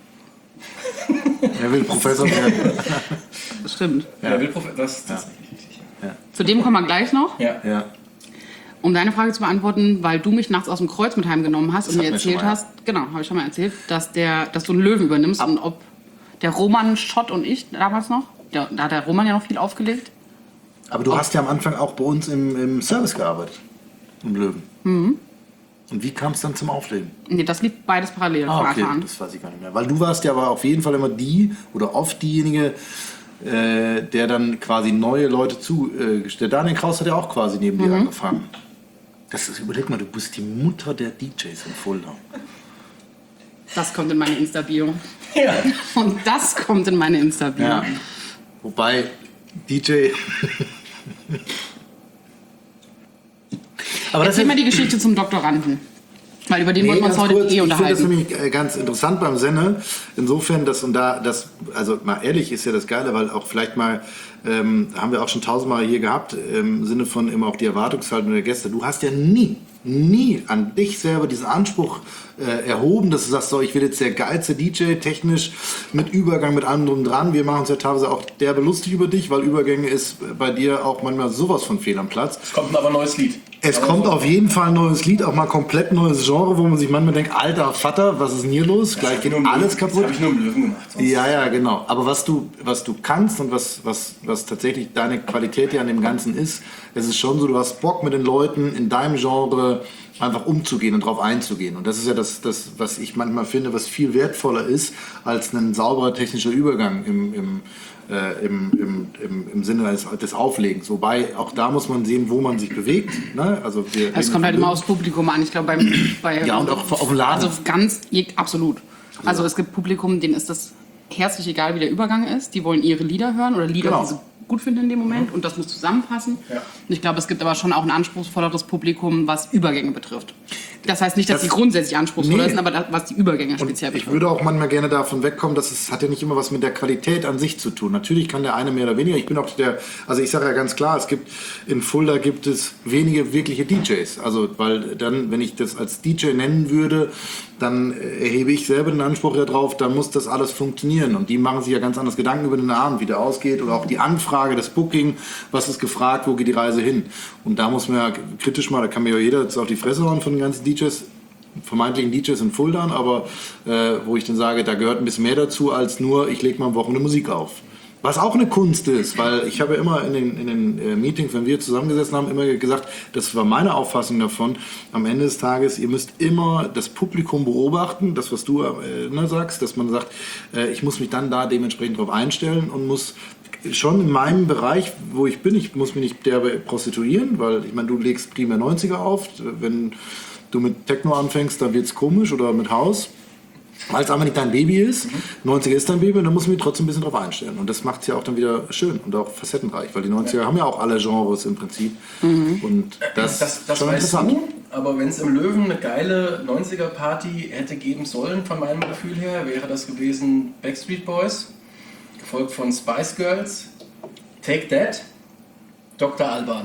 Er will Professor werden. Das stimmt. Ja. Der will Prof- das, das Zu dem kommen wir gleich noch. ja. Ja. Um deine Frage zu beantworten, weil du mich nachts aus dem Kreuz mit heimgenommen hast Das und mir hatten wir schon erzählt mal, hast, genau, habe ich schon mal erzählt, dass, der, dass du einen Löwen übernimmst und ob der Roman Schott und ich damals noch, der, da hat der Roman ja noch viel aufgelegt. Aber du hast ja am Anfang auch bei uns im, im Service gearbeitet. Im Löwen. Mhm. Und wie kam es dann zum Auflegen? Nee, das lief beides parallel Ah, von okay, Anfang an. das weiß ich gar nicht mehr. Weil du warst ja aber auf jeden Fall immer die oder oft diejenige, äh, der dann quasi neue Leute zugestellt. Äh, Daniel Kraus hat ja auch quasi neben Mhm. dir angefangen. Das ist, überleg mal, du bist die Mutter der D Js in Fulda. Das kommt in meine Insta-Bio. Ja. Und das kommt in meine Insta-Bio. Ja. Wobei D J. aber das Erzähl ist mal die Geschichte zum Doktoranden. Weil über den Nee, wollten wir uns ganz heute kurz, eh ich finde das unterhalten. nämlich äh, ganz interessant beim Senne. Insofern, dass und da, das, also mal ehrlich ist ja das Geile, weil auch vielleicht mal, ähm, haben wir auch schon tausendmal hier gehabt, im Sinne von immer auch die Erwartungshaltung der Gäste. Du hast ja nie, nie an dich selber diesen Anspruch äh, erhoben, dass du sagst, so, ich will jetzt der geilste D J, technisch, mit Übergang, mit allem drum dran. Wir machen uns ja teilweise auch derbe lustig über dich, weil Übergänge ist bei dir auch manchmal sowas von fehl am Platz. Es kommt aber ein neues Lied. Es Aber kommt so- auf jeden Fall ein neues Lied, auch mal komplett neues Genre, wo man sich manchmal denkt, alter Vater, was ist denn hier los? Gleich hab geht ich nur im alles Löwen- kaputt. Das habe ich nur im Löwen gemacht. sonst- Ja, ja, genau. Aber was du, was du kannst und was, was, was tatsächlich deine Qualität ja an dem Ganzen ist, es ist schon so, du hast Bock mit den Leuten in deinem Genre einfach umzugehen und drauf einzugehen. Und das ist ja das, das, was ich manchmal finde, was viel wertvoller ist als ein sauberer technischer Übergang im, im, äh, im, im, im, im Sinne des, des Auflegens. Wobei, auch da muss man sehen, wo man sich bewegt. Ne? Also wir Es reden kommt halt von immer aufs Publikum an. Ich glaube, beim, bei, Ja, und auch auf den Laden. Also ganz, absolut. Also es gibt Publikum, denen ist das herzlich egal, wie der Übergang ist. Die wollen ihre Lieder hören oder Lieder, Genau. die sie gut finden in dem Moment. Und das muss zusammenpassen. Ja. Und ich glaube, es gibt aber schon auch ein anspruchsvolleres Publikum, was Übergänge betrifft. Das heißt nicht, dass Das- sie grundsätzlich anspruchsvoller Nee. sind, aber das, was die Übergänge Und speziell ich betrifft. würde auch manchmal gerne davon wegkommen, dass es hat ja nicht immer was mit der Qualität an sich zu tun. Natürlich kann der eine mehr oder weniger. Ich bin auch der, also ich sage ja ganz klar, es gibt in Fulda gibt es wenige wirkliche D Js. Also weil dann, wenn ich das als D J nennen würde, dann erhebe ich selber den Anspruch darauf, dann muss das alles funktionieren. Und die machen sich ja ganz anders Gedanken über den Abend, wie der ausgeht oder auch die Anfrage, das Booking, was ist gefragt, wo geht die Reise hin. Und da muss man ja kritisch mal, da kann mir ja jeder jetzt auf die Fresse hauen von den ganzen D Js, vermeintlichen D Js in Fulda, aber äh, wo ich dann sage, da gehört ein bisschen mehr dazu, als nur, ich lege mal am Wochenende Musik auf. Was auch eine Kunst ist, weil ich habe ja immer in den, in den äh, Meetings, wenn wir zusammengesessen haben, immer gesagt, das war meine Auffassung davon, am Ende des Tages, ihr müsst immer das Publikum beobachten, das, was du äh, ne, sagst, dass man sagt, äh, ich muss mich dann da dementsprechend drauf einstellen und muss schon in meinem Bereich, wo ich bin, ich muss mich nicht derbe prostituieren, weil ich meine, du legst primär neunziger auf, wenn du mit Techno anfängst, dann wird's komisch oder mit Haus. Weil es einfach nicht dein Baby ist, neunziger ist dein Baby und da muss man mich trotzdem ein bisschen drauf einstellen. Und das macht es ja auch dann wieder schön und auch facettenreich, weil die neunziger haben ja auch alle Genres im Prinzip. Und das, Das, das schon weißt interessant. du, aber wenn es im Löwen eine geile neunziger-Party hätte geben sollen, von meinem Gefühl her, wäre das gewesen Backstreet Boys, gefolgt von Spice Girls, Take That, Doktor Alban.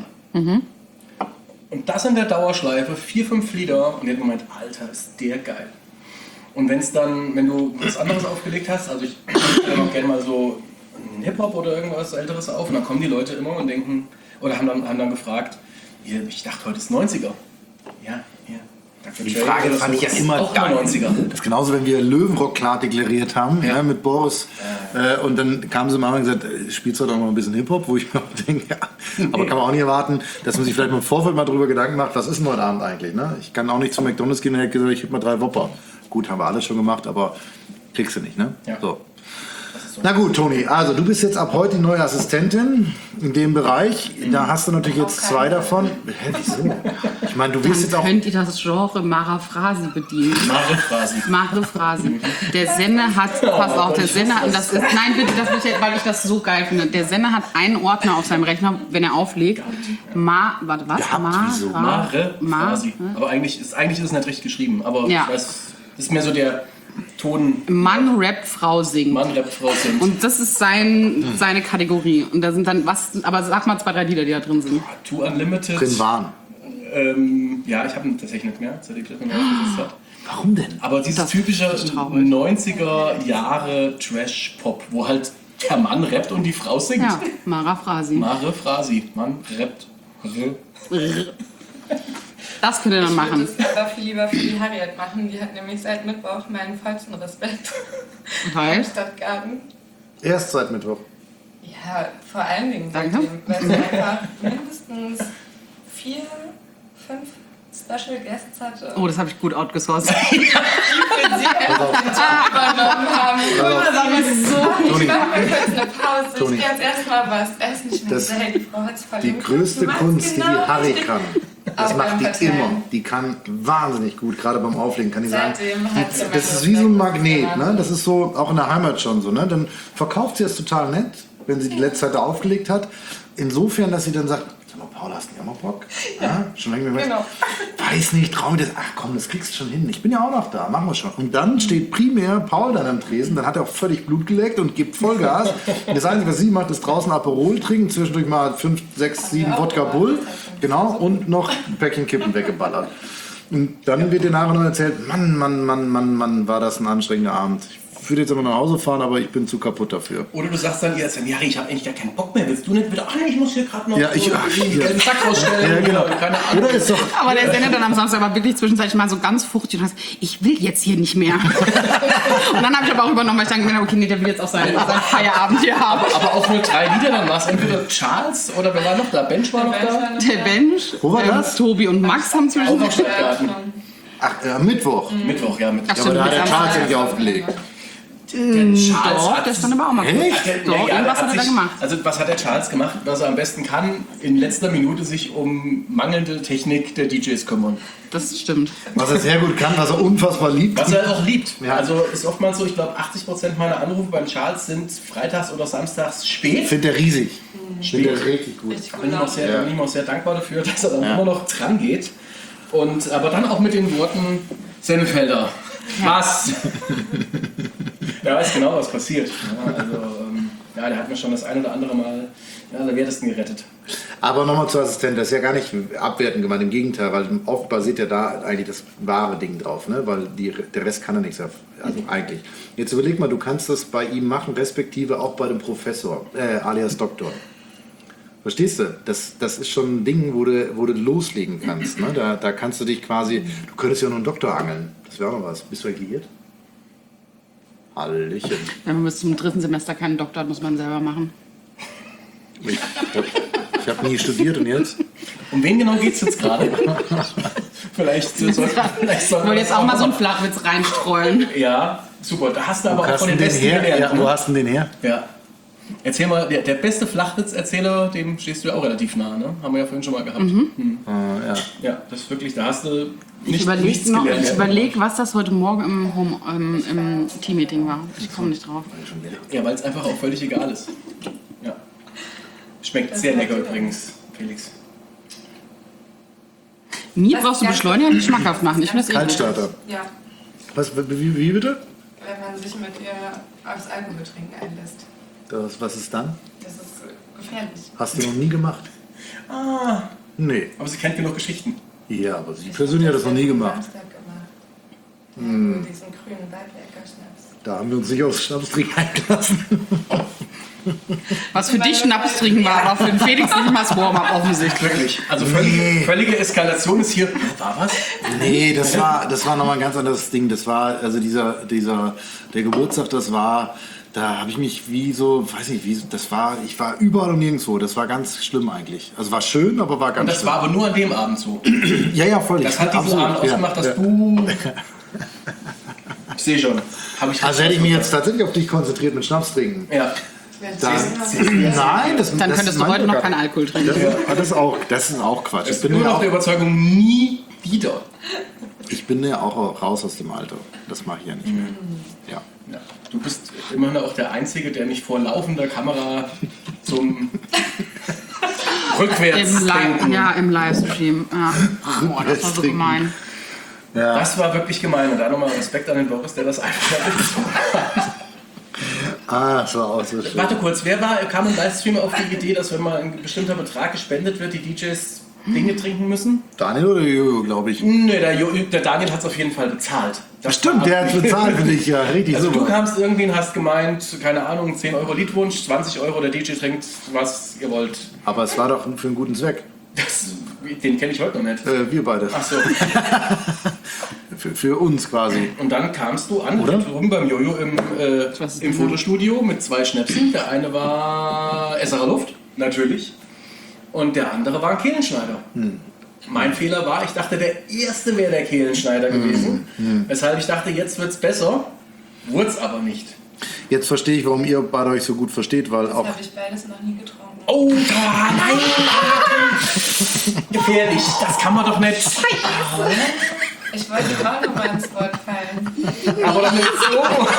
Und das in der Dauerschleife, vier, fünf Lieder und ich hab gemeint, Alter, ist der geil. Und wenn es dann, wenn du was anderes aufgelegt hast, also ich stelle noch gerne mal so einen Hip-Hop oder irgendwas Älteres auf und dann kommen die Leute immer und denken, oder haben dann, haben dann gefragt, "Hier, ich dachte, heute ist neunziger. Ja, ja. Doktor Die Dre Frage oder fand so ich ja ist immer auch geil. neunziger. Das ist genauso, wenn wir Löwenrock klar deklariert haben, Ja. ja, mit Boris Äh, und dann kamen sie mal und gesagt, äh, spielst du doch mal ein bisschen Hip-Hop, wo ich mir auch denke, ja, aber kann man auch nicht erwarten, dass man sich vielleicht mal im Vorfeld mal drüber Gedanken macht, was ist denn heute Abend eigentlich? Ne? Ich kann auch nicht zu McDonalds gehen und hätte gesagt, ich hätte mal drei Whopper. Gut, haben wir alles schon gemacht, aber kriegst du nicht, ne? Ja. So. Na gut, Toni, also du bist jetzt ab heute die neue Assistentin in dem Bereich. Da hast du natürlich jetzt zwei davon. Hä, wieso? Ich meine, du wirst jetzt Dann auch... könnt ihr das Genre Maraphrasi bedienen. Maraphrasi. Maraphrasi. Der Sender hat, pass auf, der Sender, und das ist, nein bitte, das will ich, weil ich das so geil finde. Der Sender hat einen Ordner auf seinem Rechner, wenn er auflegt. Ma, warte, was? Gehabt, Ma, wieso? Ra- Maraphrasi. Ma- Aber eigentlich ist, eigentlich ist es nicht richtig geschrieben. Aber Ja. ich weiß, das ist mehr so der Ton, Mann rappt, Frau singt. Mann, Rap, Frau singt. Und das ist sein, seine Kategorie. Und da sind dann was, aber sag mal zwei, drei Lieder, die da drin sind. Two Unlimited. drin waren. Ähm, ja, ich habe ihn tatsächlich nicht mehr, seit die Klippe neu aufgesetzt hat. Warum denn? Aber dieses Das typische ist traurig. neunziger Jahre Trash-Pop, wo halt der Mann rappt und die Frau singt. Ja, Maraphrasi. Mare Phrasi. Mann rappt. Das könnt ihr dann Ich würde machen. es aber viel lieber für die Harriet machen. Die hat nämlich seit Mittwoch meinen vollsten Respekt Weil? im Stadtgarten. Erst seit Mittwoch. Ja, vor allen Dingen Danke. seitdem, weil sie einfach mindestens vier, fünf Special Guests hatte, Oh, das habe ich gut outgesourced. die für sie einfach den Job übernommen haben. so. Ich mache mal kurz eine Pause. Toni. Ich gehe jetzt erstmal was essen. Ich Das- meine, hey, die Frau hat es voll Die im Griff. größte Du machst Kunst, die die genau Harry richtig. kann. Das Auch macht beim die Verteilen. immer. Die kann wahnsinnig gut, gerade beim Auflegen kann ich sagen. Seitdem hat sie Das meinen ist wie so ein Respekt Magnet, ne? gewonnen. Das ist so auch in der Heimat schon so, ne? Dann verkauft sie es total nett, wenn sie die letzte Zeit da aufgelegt hat. Insofern, dass sie dann sagt, sag mal, Paula, hast du nicht auch mal Bock? Ja. Schon lange nicht mehr. Genau. Weiß nicht, trau mir das. Ach komm, das kriegst du schon hin. Ich bin ja auch noch da, machen wir schon. Und dann steht primär Paul dann am Tresen, dann hat er auch völlig Blut geleckt und gibt Vollgas. Und das Einzige, was sie macht, ist draußen Aperol trinken, zwischendurch mal fünf, sechs, sieben Ja, Wodka aber Bull. das ist halt Genau, und noch ein Päckchen Kippen weggeballert. Und dann wird dir nachher noch erzählt, Mann, Mann, Mann, Mann, Mann, war das ein anstrengender Abend. Ich würde jetzt aber nach Hause fahren, aber ich bin zu kaputt dafür. Oder du sagst dann, ja, ja ich habe eigentlich gar keinen Bock mehr. Willst du nicht wieder? Ah, nee, ich muss hier gerade noch Ja, ich- so ach, den hier. gelben Sack rausstellen. Ja, genau. Oder keine Ahnung. Oder ist doch... Aber der Sender dann am Samstag war wirklich zwischenzeitlich mal so ganz fuchtig und hat gesagt, ich will jetzt hier nicht mehr. Und dann habe ich aber auch übernommen, weil ich dann gedacht habe, okay, nee, der will jetzt auch seinen, seinen Feierabend hier haben. Aber auch nur drei Lieder, dann war es entweder Charles oder wer war noch da? Bench war noch da? Der Bench, Wo war das? Tobi und Max haben Auch zwischen noch Stuttgarten. Ach, äh, am Mittwoch. Mittwoch, ja. Mittwoch. Ach, Ja, aber da hat der Samstag. Charles ja nicht aufgelegt. Der Charles Doch, hat- der stand aber auch mal gut. Echt? Doch, Ja, ja, irgendwas der hat er da sich- gemacht. Also was hat der Charles gemacht? Was er am besten kann, in letzter Minute sich um mangelnde Technik der D Js kümmern. Das stimmt. Was er sehr gut kann, was er unfassbar liebt. Was er auch liebt. Ja. Also ist oftmals so, ich glaube achtzig Prozent meiner Anrufe beim Charles sind freitags oder samstags spät. Finde er riesig. Finde er richtig gut. Richtig Ich gut bin ihm auch sehr, Ja. bin ihm auch sehr dankbar dafür, dass er dann Ja. immer noch dran geht. Und, aber dann auch mit den Worten Sennefelder. Was? Der weiß genau, was passiert. Ja, also, ähm, ja, der hat mir schon das ein oder andere Mal ja, am wertesten gerettet. Aber nochmal zur Assistentin, das ist ja gar nicht abwertend gemeint, im Gegenteil, weil oft basiert ja da eigentlich das wahre Ding drauf, ne? Weil die, der Rest kann ja nichts, auf- also eigentlich. Jetzt überleg mal, du kannst das bei ihm machen, respektive auch bei dem Professor, äh, alias Doktor. Verstehst du? Das, das ist schon ein Ding, wo du, wo du loslegen kannst. Ne? Da, da kannst du dich quasi, du könntest ja noch einen Doktor angeln. Das wäre auch noch was. Bist du liiert? Hallöchen. Wenn man bis zum dritten Semester keinen Doktor hat, muss man selber machen. Ich, ich habe nie studiert und jetzt? Um wen genau geht es jetzt gerade? vielleicht äh, soll, vielleicht Ich soll wollte jetzt auch mal so einen Flachwitz reinstreuen. Ja, super. Da hast du aber Wo auch hast von du den den Besten her? gelernt. Ja, ne? wo hast du den her? Ja. Erzähl mal, der, der beste Flachwitzerzähler, dem stehst du ja auch relativ nah, ne? Haben wir ja vorhin schon mal gehabt. Hm. Ah, ja. Ja, das ist wirklich, da hast du Ich nicht, überlege nichts noch, gelernt. ich überleg, was das heute Morgen im, Home, ähm, im Teammeeting war. Ich komme nicht drauf. Ja, weil es einfach auch völlig egal ist. Ja. Schmeckt sehr lecker übrigens, Felix. Mir Das brauchst du ist Beschleuniger nicht schmackhaft machen. Ich finde das eklig. Kaltstarter. Ja, Was, wie, wie bitte? wenn man sich mit ihr aufs Alkoholtrinken einlässt. Das, was ist dann? Das ist gefährlich. Hast du noch nie gemacht? Ah, Nee. aber sie kennt genug Geschichten. Ja, aber sie persönlich hat das noch nie gemacht. Samstag gemacht. Hm. Diesen grünen Waldwerker-Schnaps. Da haben wir uns nicht aufs Schnapstrinken eingelassen. Was für dich Schnaps trinken war, aber für den Felix nicht mal das Warm-up offensichtlich. Wirklich. Also völlige, völlige Eskalation ist hier. War was? Nee, das war, das war nochmal ein ganz anderes Ding. Das war, also dieser, dieser, der Geburtstag, das war, Da habe ich mich wie so, weiß nicht, wie so, das war, ich war überall und nirgendwo. Das war ganz schlimm eigentlich. Also war schön, aber war ganz Und das schlimm. war aber nur an dem Abend so. Ja, ja, voll. Das hat diesen absolut, Abend ja, ausgemacht, dass ja. du... Ich sehe schon. Hab ich Also hätte ich mich jetzt tatsächlich auf dich konzentriert mit Schnaps trinken. Ja. Dann, nein, das, Dann das könntest ist du mein heute noch Glück. keinen Alkohol trinken. Das, ist- das, ist auch, das ist auch Quatsch. Ich Ich bin bin, immer ja noch auch, der Überzeugung, nie wieder. ich bin ja auch raus aus dem Alter. Das mache ich ja nicht mehr. Ja. Ja. Du bist immerhin auch der Einzige, der mich vor laufender Kamera zum rückwärts Im, Li denken. ja, im Livestream. Ja. Boah, das war so trinken. gemein. Ja. Das war wirklich gemein. Und da nochmal Respekt an den Boris, der das einfach hat. Ah, das war auch so schön. Warte kurz, wer war, kam im Livestream auf die Idee, dass wenn mal ein bestimmter Betrag gespendet wird, die D Js Dinge trinken müssen? Daniel oder Jojo, glaube ich. Nee, der, jo der Daniel hat es auf jeden Fall bezahlt. Das Stimmt, war der hat ab- bezahlt für dich, ja. Richtig Also du super. kamst irgendwie und hast gemeint, keine Ahnung, zehn Euro Liedwunsch, zwanzig Euro, der D J trinkt, was ihr wollt. Aber es war doch für einen guten Zweck. Das, den kenne ich heute noch nicht. Äh, wir beide. Ach so. Für, für uns quasi. Und dann kamst du an, Oder? drüben beim Jojo im, äh, weiß es im nicht mehr. Fotostudio mit zwei Schnäpsen. Der eine war Esserer Luft, natürlich. Und der andere war ein Kehlenschneider. Hm. Mein Fehler war, ich dachte, der erste wäre der Kehlenschneider Hm. gewesen. Weshalb ich dachte, jetzt wird's besser. Wurde es aber nicht. Jetzt verstehe ich, warum ihr beide euch so gut versteht, weil Das auch. habe ich beides noch nie getrunken. Oh, da, nein! Gefährlich, das kann man doch nicht. Ich wollte auch noch mal ins Wort fallen. Aber doch nicht so.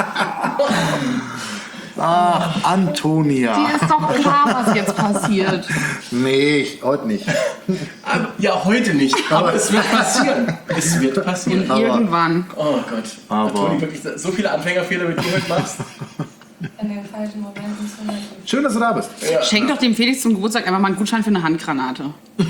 Ah, Antonia. Dir ist doch klar, was jetzt passiert. Nee, ich, heute nicht. Aber, ja, heute nicht. Aber es wird passieren. Es wird passieren. Und irgendwann. Oh Gott. Aber- Toni, wirklich so viele Anfängerfehler mit dir heute machst. In den falschen Momenten zu nehmen. Schön, dass du da bist. Ja. Schenk doch dem Felix zum Geburtstag einfach mal einen Gutschein für eine Handgranate.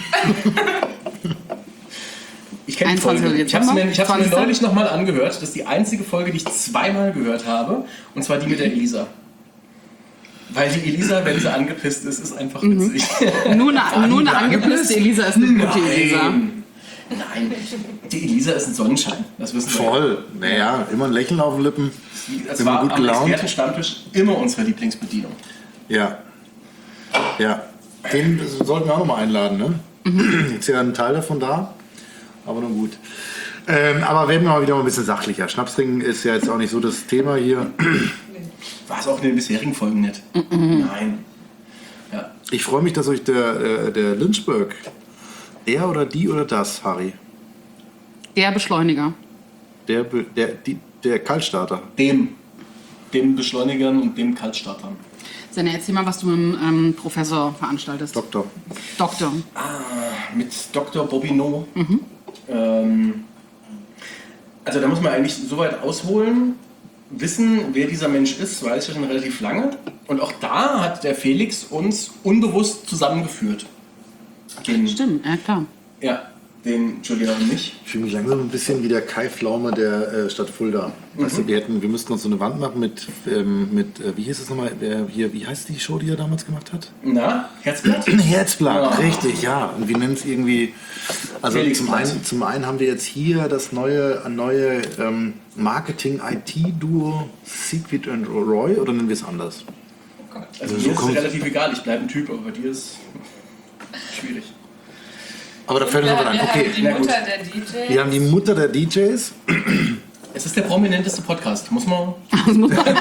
Ich kenne die einundzwanzigster Folge. Ich habe Dezember, mir, ich hab's mir zwanzigster neulich nochmal angehört. Das ist die einzige Folge, die ich zweimal gehört habe. Und zwar die mit der Elisa. Weil die Elisa, wenn sie angepisst ist, ist einfach witzig. Nur eine, nur eine angepisste Elisa ist eine gute Elisa. Nein. Nein. Die Elisa ist ein Sonnenschein. Das wissen wir. Voll. Naja, immer ein Lächeln auf den Lippen. Es Immer war gut am gelaunt. Expertenstammtisch immer unsere Lieblingsbedienung. Ja. Ja. Den sollten wir auch nochmal einladen, ne? Jetzt ist ja ein Teil davon da. Aber nun gut. Ähm, aber werden wir mal wieder mal ein bisschen sachlicher. Schnaps trinken ist ja jetzt auch nicht so das Thema hier. War es auch in den bisherigen Folgen nicht. Nein. Ja. Ich freue mich, dass euch der, äh, der Lynchburg, der oder die oder das, Harry, Der Beschleuniger. der, Be- der, die, der Kaltstarter. Dem. Dem Beschleunigern und dem Kaltstartern. Senne, erzähl mal, was du mit dem ähm, Professor veranstaltest. Doktor. Doktor. Mit Doktor Bobino. Ähm, also da muss man eigentlich so weit ausholen. Wissen, wer dieser Mensch ist, weiß ich schon relativ lange. Und auch da hat der Felix uns unbewusst zusammengeführt. Den, Stimmt, ja klar. ja, den Julia und mich. Ich fühle mich langsam ein bisschen wie der Kai Pflaume der äh, Stadt Fulda. Weißt du, wir, hätten, wir müssten uns so eine Wand machen mit, ähm, mit äh, wie hieß es nochmal, äh, hier, wie heißt die Show, die er damals gemacht hat? Na, Herzblatt? Ein Herzblatt, Ja. richtig, ja. Und wir nennen es irgendwie, also zum Felixblatt. einen, zum einen haben wir jetzt hier das neue, neue ähm, Marketing-I T-Duo Secret and Roy, oder nennen wir es anders? Also So mir ist es kommt- relativ egal, ich bleibe ein Typ, aber bei dir ist schwierig. Aber da fällt uns Wir, was ein. wir Okay, haben die na gut. Mutter der D Js. wir haben die Mutter der D Js. Es ist der prominenteste Podcast, muss man. Das muss man,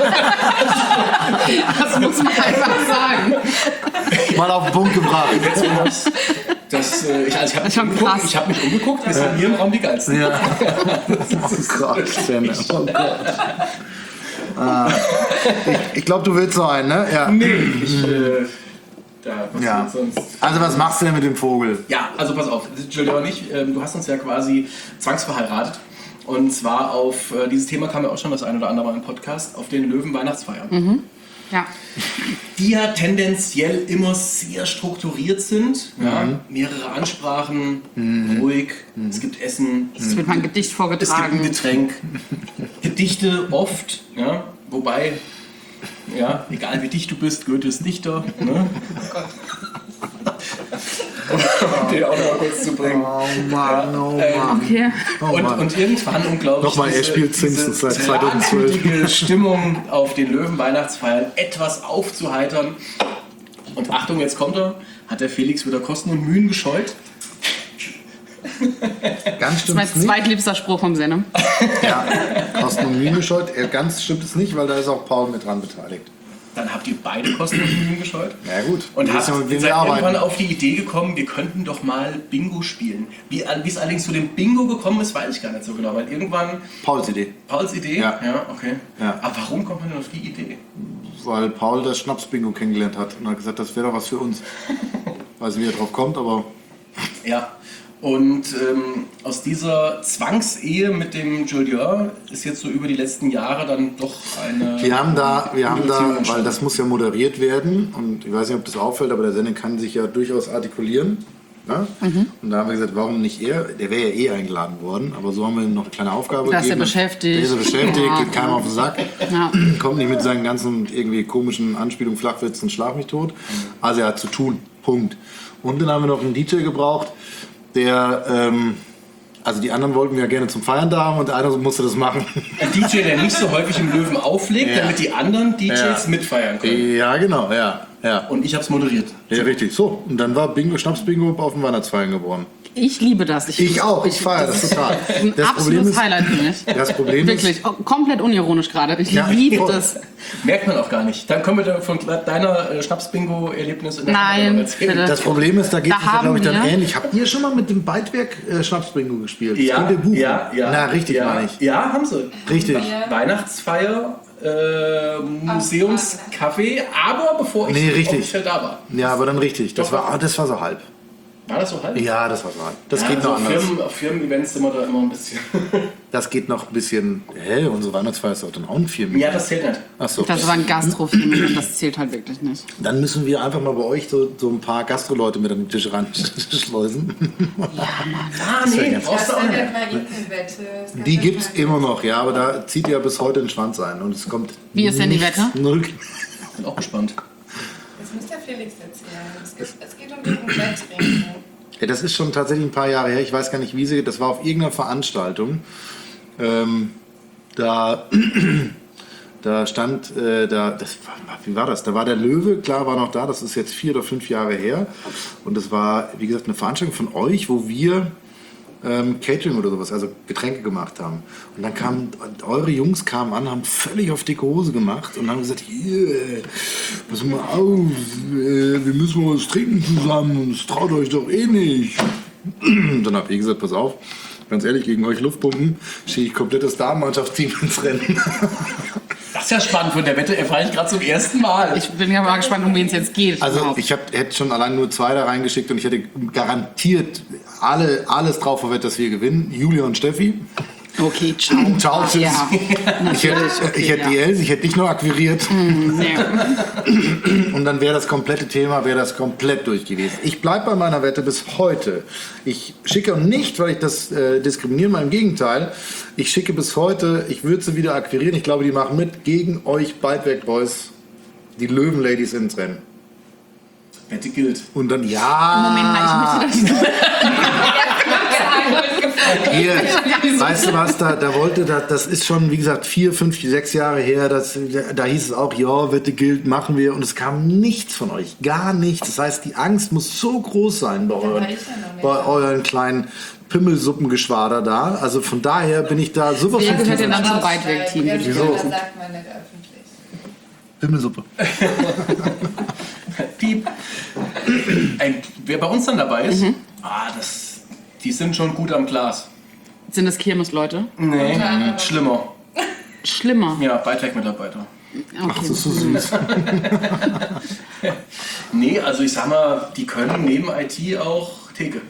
das muss man einfach sagen. Mal auf den Punkt gebracht. Jetzt was. Das, äh, ich also ich habe mich, Schon umgeguckt, krass. ich hab mich umgeguckt, wir sind hier im Raum die Geilsten. Ja. Oh Gott, Sam. Oh Gott. Ah. Ich, ich glaube, du willst so einen, ne? Ja. Nee, ich. Äh, da passiert Ja. sonst. Also was machst du denn mit dem Vogel? Ja, also pass auf, Julia und ich, ähm, du hast uns ja quasi zwangsverheiratet. Und zwar auf, äh, dieses Thema kam ja auch schon das ein oder andere Mal im Podcast, auf den Löwen-Weihnachtsfeiern. Ja. Die ja tendenziell immer sehr strukturiert sind. Ja? Mehrere Ansprachen, ruhig, es gibt Essen, Es wird mal ein Gedicht es gibt ein vorgetragen. Getränk, Gedichte oft, ja? Wobei, ja, egal wie dicht du bist, Goethe ist Dichter. Ne? um den auch noch mal kurz zu bringen. Oh Mann, oh Mann. Okay. Oh Und, Mann. und irgendwann, unglaublich, Nochmal, er spielt Simpsons seit zweitausendzwölf. drehtütige Stimmung auf den Löwen-Weihnachtsfeiern etwas aufzuheitern. Und Achtung, jetzt kommt er, hat der Felix wieder Kosten und Mühen gescheut. Ganz Das ist mein stimmt nicht. zweitliebster Spruch vom Sendung. Ja, Kosten und Mühen gescheut. Äh, Ganz stimmt es nicht, weil da ist auch Paul mit dran beteiligt. Dann habt ihr beide Kosten und Mühen gescheut. Na ja, gut. Und Wir habt, wissen, mit wem seid wir irgendwann arbeiten. auf die Idee gekommen, wir könnten doch mal Bingo spielen. Wie, wie es allerdings zu dem Bingo gekommen ist, weiß ich gar nicht so genau. Weil irgendwann, Pauls Idee. Pauls Idee, Ja. ja, okay. Ja. Aber warum kommt man denn auf die Idee? Weil Paul das Schnaps-Bingo kennengelernt hat und hat gesagt, das wäre doch was für uns. Weiß nicht, wie er drauf kommt, aber Ja, und ähm, aus dieser Zwangsehe mit dem Julien ist jetzt so über die letzten Jahre dann doch eine... wir haben da, wir haben da, Beziehung weil entstanden. das muss ja moderiert werden und ich weiß nicht, ob das auffällt, aber der Sender kann sich ja durchaus artikulieren. Ne? Und da haben wir gesagt, warum nicht er? Der wäre ja eh eingeladen worden, aber so haben wir ihm noch eine kleine Aufgabe Da ist er gegeben. beschäftigt. Der ist er beschäftigt, Ja. geht keinem auf den Sack. Ja. Kommt nicht mit seinen ganzen irgendwie komischen Anspielungen, Flachwitzen, Schlag mich tot. Also er hat zu tun. Punkt. Und dann haben wir noch einen D J gebraucht, der, ähm, also die anderen wollten wir ja gerne zum Feiern da haben und einer musste das machen. Ein D J, der nicht so häufig im Löwen auflegt, Ja. damit die anderen D Js Ja. mitfeiern können. Ja, genau, ja. Ja, Und ich habe es moderiert. ja richtig. So, und dann war Bingo, Schnaps-Bingo auf dem Weihnachtsfeiern geboren. Ich liebe das. Ich auch, ich feiere das total. Ein Das Problem absolutes ist, Highlight für mich. das Problem ist, Wirklich, oh, komplett unironisch gerade. Ich Ja, liebe voll. das. Merkt man auch gar nicht. Dann können wir da von deiner äh, Schnaps-Bingo-Erlebnis in der Nein, Kamera erzählen. bitte. das Problem ist, da geht Da es ja, glaube ich, dann haben wir- ähnlich. Habt ihr schon mal mit dem Beitwerk äh, Schnaps-Bingo gespielt? Das Ja, könnt ihr buchen. ja, ja. Na, richtig, ja, meine ich. Ja, haben sie. Richtig. Weihnachtsfeier, äh, Museumscafé, aber bevor ich Nee, richtig. offiziell da war. Ja, aber dann richtig. Das Doch, war, ah, das war so halb. War das so halb? Ja, das war so halb. Das Ja, geht also noch auf anders. Firmen, auf Firmen-Events sind wir da immer ein bisschen. Das geht noch ein bisschen. Hä, unsere Weihnachtsfeier ist doch dann auch ein Firmen. Ja, das zählt nicht. Achso. Das war ein Gastrofilm und das zählt halt wirklich nicht. Dann müssen wir einfach mal bei euch so, so ein paar Gastro-Leute mit an den Tisch ranschleusen. Ah, nee, ganz brauchst du Das auch ist nicht. eine Mariekenwette. Das kann Die ja gibt's sein. immer noch, ja, aber da zieht ja bis heute ein Schwanz ein und es kommt. Wie ist denn die nichts, Wette? Null. Bin auch gespannt. Das muss der Felix erzählen. Es geht, es geht um diesen Wettring. Ja, das ist schon tatsächlich ein paar Jahre her. Ich weiß gar nicht, wie sie. Das war auf irgendeiner Veranstaltung. Ähm, da, da stand, äh, da, das war, wie war das? Da war der Löwe, klar, war noch da. Das ist jetzt vier oder fünf Jahre her. Und das war, wie gesagt, eine Veranstaltung von euch, wo wir ähm, Catering oder sowas, also Getränke gemacht haben. Und dann kamen, eure Jungs kamen an, haben völlig auf dicke Hose gemacht und haben gesagt, hier, pass mal auf, äh, wir müssen mal was trinken zusammen, das traut euch doch eh nicht. Und dann habe ich gesagt, pass auf, ganz ehrlich, gegen euch Luftpumpen schicke ich komplettes Damenmannschaftsteam ins Rennen. Das ist ja spannend. Von der Wette erfahre ich gerade zum ersten Mal. Ich bin ja mal gespannt, um wen es jetzt geht. Also überhaupt. ich hab, hätte schon allein nur zwei da reingeschickt und ich hätte garantiert alle, alles drauf verwettet, dass wir gewinnen. Julia und Steffi. Okay, ciao. Ciao, tschüss. Ja, Ich hätte, natürlich. Okay, ich hätte die ja. Els, ich hätte dich noch akquiriert. Nee. Und dann wäre das komplette Thema, wäre das komplett durch gewesen. Ich bleibe bei meiner Wette bis heute. Ich schicke nicht, weil ich das äh, diskriminiere, mal im Gegenteil. Ich schicke bis heute, ich würde sie wieder akquirieren. Ich glaube, die machen mit gegen euch Beitwerk Boys, die Löwen-Ladies ins Rennen. Wette gilt. Und dann, ja. Moment mal, ich möchte Hier, weißt du was, da, da wollte, da, das ist schon, wie gesagt, vier, fünf, sechs Jahre her, das, da hieß es auch, ja, Wette gilt, machen wir, und es kam nichts von euch, gar nichts. Das heißt, die Angst muss so groß sein bei euren, war ich ja noch mit. bei euren kleinen Pimmelsuppengeschwader da. Also von daher bin ich da sowas Wer von gehört denn dann zum Ausschneiden. Beitweg-Team? Ja, Wieso? Das sagt man nicht öffentlich. Pimmelsuppe. Piep. Ein, wer bei uns dann dabei ist, ah, das, die sind schon gut am Glas. Sind das Kirmesleute? Nee, schlimmer. Schlimmer. Ja, Beitwerk-Mitarbeiter. Ach, das ist so süß. Nee, also ich sag mal, die können neben I T auch Theke.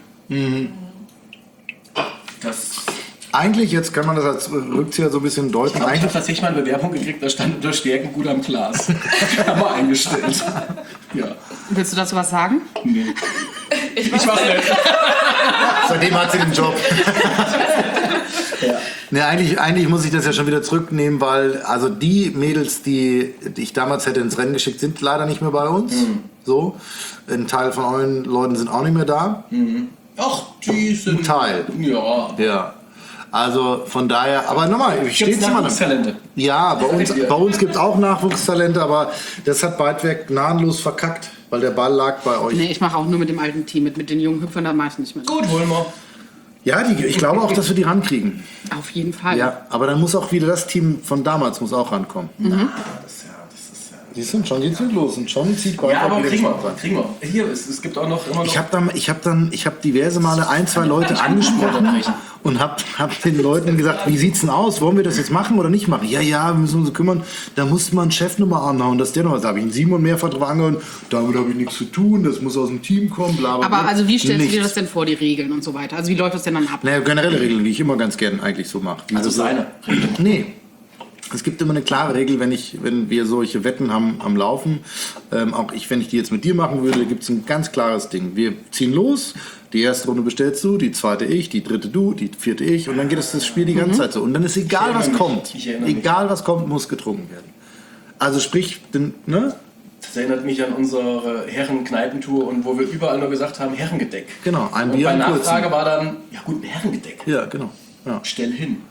Das, Eigentlich, jetzt kann man das als Rückzieher so ein bisschen ich deuten. glaube, ich Eigentlich habe tatsächlich mal eine Bewerbung gekriegt, da stand unter Stärken gut am Glas. Haben wir eingestellt. Ja, Willst du dazu was sagen? nee. Ich weiß nicht. Seitdem hat sie den Job. Ja. Ne, eigentlich, eigentlich muss ich das ja schon wieder zurücknehmen, weil also die Mädels, die, die ich damals hätte ins Rennen geschickt, sind leider nicht mehr bei uns. So. Ein Teil von euren Leuten sind auch nicht mehr da. Ach, die sind... Ein Teil. Ja. Ja. Also von daher, aber nochmal, ich stehe Gibt's immer Nachwuchstalente? Ja, bei uns, Seid ihr? bei uns gibt es auch Nachwuchstalente, aber das hat Beidwerk gnadenlos verkackt, weil der Ball lag bei euch. Nee, ich mache auch nur mit dem alten Team. Mit, mit den jungen Hüpfern, da mache ich nicht mit. Gut, holen wir. Ja, die, ich glaube auch, dass wir die rankriegen. Auf jeden Fall. Ja, aber dann muss auch wieder das Team von damals muss auch rankommen. Das, ja, das ist ja... Siehst du, und schon geht's wieder los und schon zieht Beidwerk Ja, aber wieder kriegen wir, Sport rein. kriegen wir. Hier, es, es gibt auch noch immer noch... Ich habe dann, ich habe dann, ich habe diverse Male ein, zwei Leute angesprochen und habe hab den Leuten gesagt, wie sieht's denn aus? Wollen wir das jetzt machen oder nicht machen? Ja, ja, wir müssen uns kümmern. Da musste man einen Chef nochmal anhauen, dass der noch was. Da habe ich ihn Simon mehrfach drauf angehauen. Damit habe ich nichts zu tun. Das muss aus dem Team kommen. Bla, bla, bla. Aber also wie stellst Nichts. du dir das denn vor, die Regeln und so weiter? Also wie läuft das denn dann ab? Naja, generelle Regeln, die ich immer ganz gern eigentlich so mache. Also seine Regeln. Nee. Es gibt immer eine klare Regel, wenn, ich, wenn wir solche Wetten haben am Laufen. Ähm, auch ich, wenn ich die jetzt mit dir machen würde, gibt es ein ganz klares Ding. Wir ziehen los, die erste Runde bestellst du, die zweite ich, die dritte du, die vierte ich und dann geht es das Spiel die ganze Zeit so. Und dann ist egal, Ich was erinnere mich. kommt. Ich erinnere mich. Egal, was kommt, muss getrunken werden. Also sprich, den, ne? Das erinnert mich an unsere Herrenkneipentour und wo wir überall nur gesagt haben, Herrengedeck. Genau, ein Und Bier bei und Nachfrage kurzen. war dann, ja gut, ein Herrengedeck. Ja, genau. Ja. Stell hin.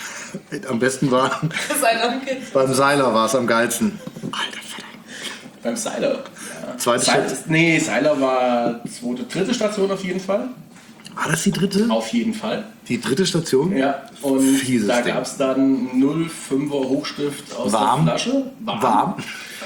Am besten war, Sei danke. beim Seiler war es am geilsten. Alter, verdammt. Beim Seiler. Ja. Zweite Seiler, Station. nee, Seiler war zweite, dritte Station auf jeden Fall. War das die dritte? Auf jeden Fall. Die dritte Station? Ja, und Fieses da Ding. gab es dann null Komma fünfer Hochstift aus Warm. der Flasche. Warm.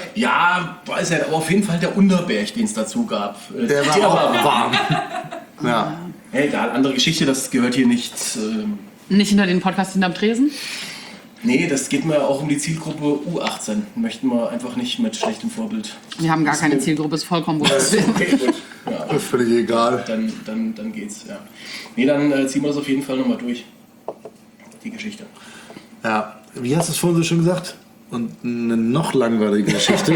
Ja, weiß ja, aber auf jeden Fall der Unterberg, den es dazu gab. Äh, Der war auch warm. Ja. Ja, egal, andere Geschichte, das gehört hier nicht. Ähm, Nicht hinter den Podcast hinterm Tresen? nee, das geht mir auch um die Zielgruppe U achtzehn. Möchten wir einfach nicht mit schlechtem Vorbild. Wir haben gar keine Zielgruppe, ist vollkommen wurscht. Okay, gut. Ja, Völlig egal. dann, dann, dann geht's, ja. Nee, dann äh, ziehen wir das auf jeden Fall nochmal durch. Die Geschichte. Ja. Wie hast du es vorhin so schön gesagt? Und eine noch langweilige Geschichte.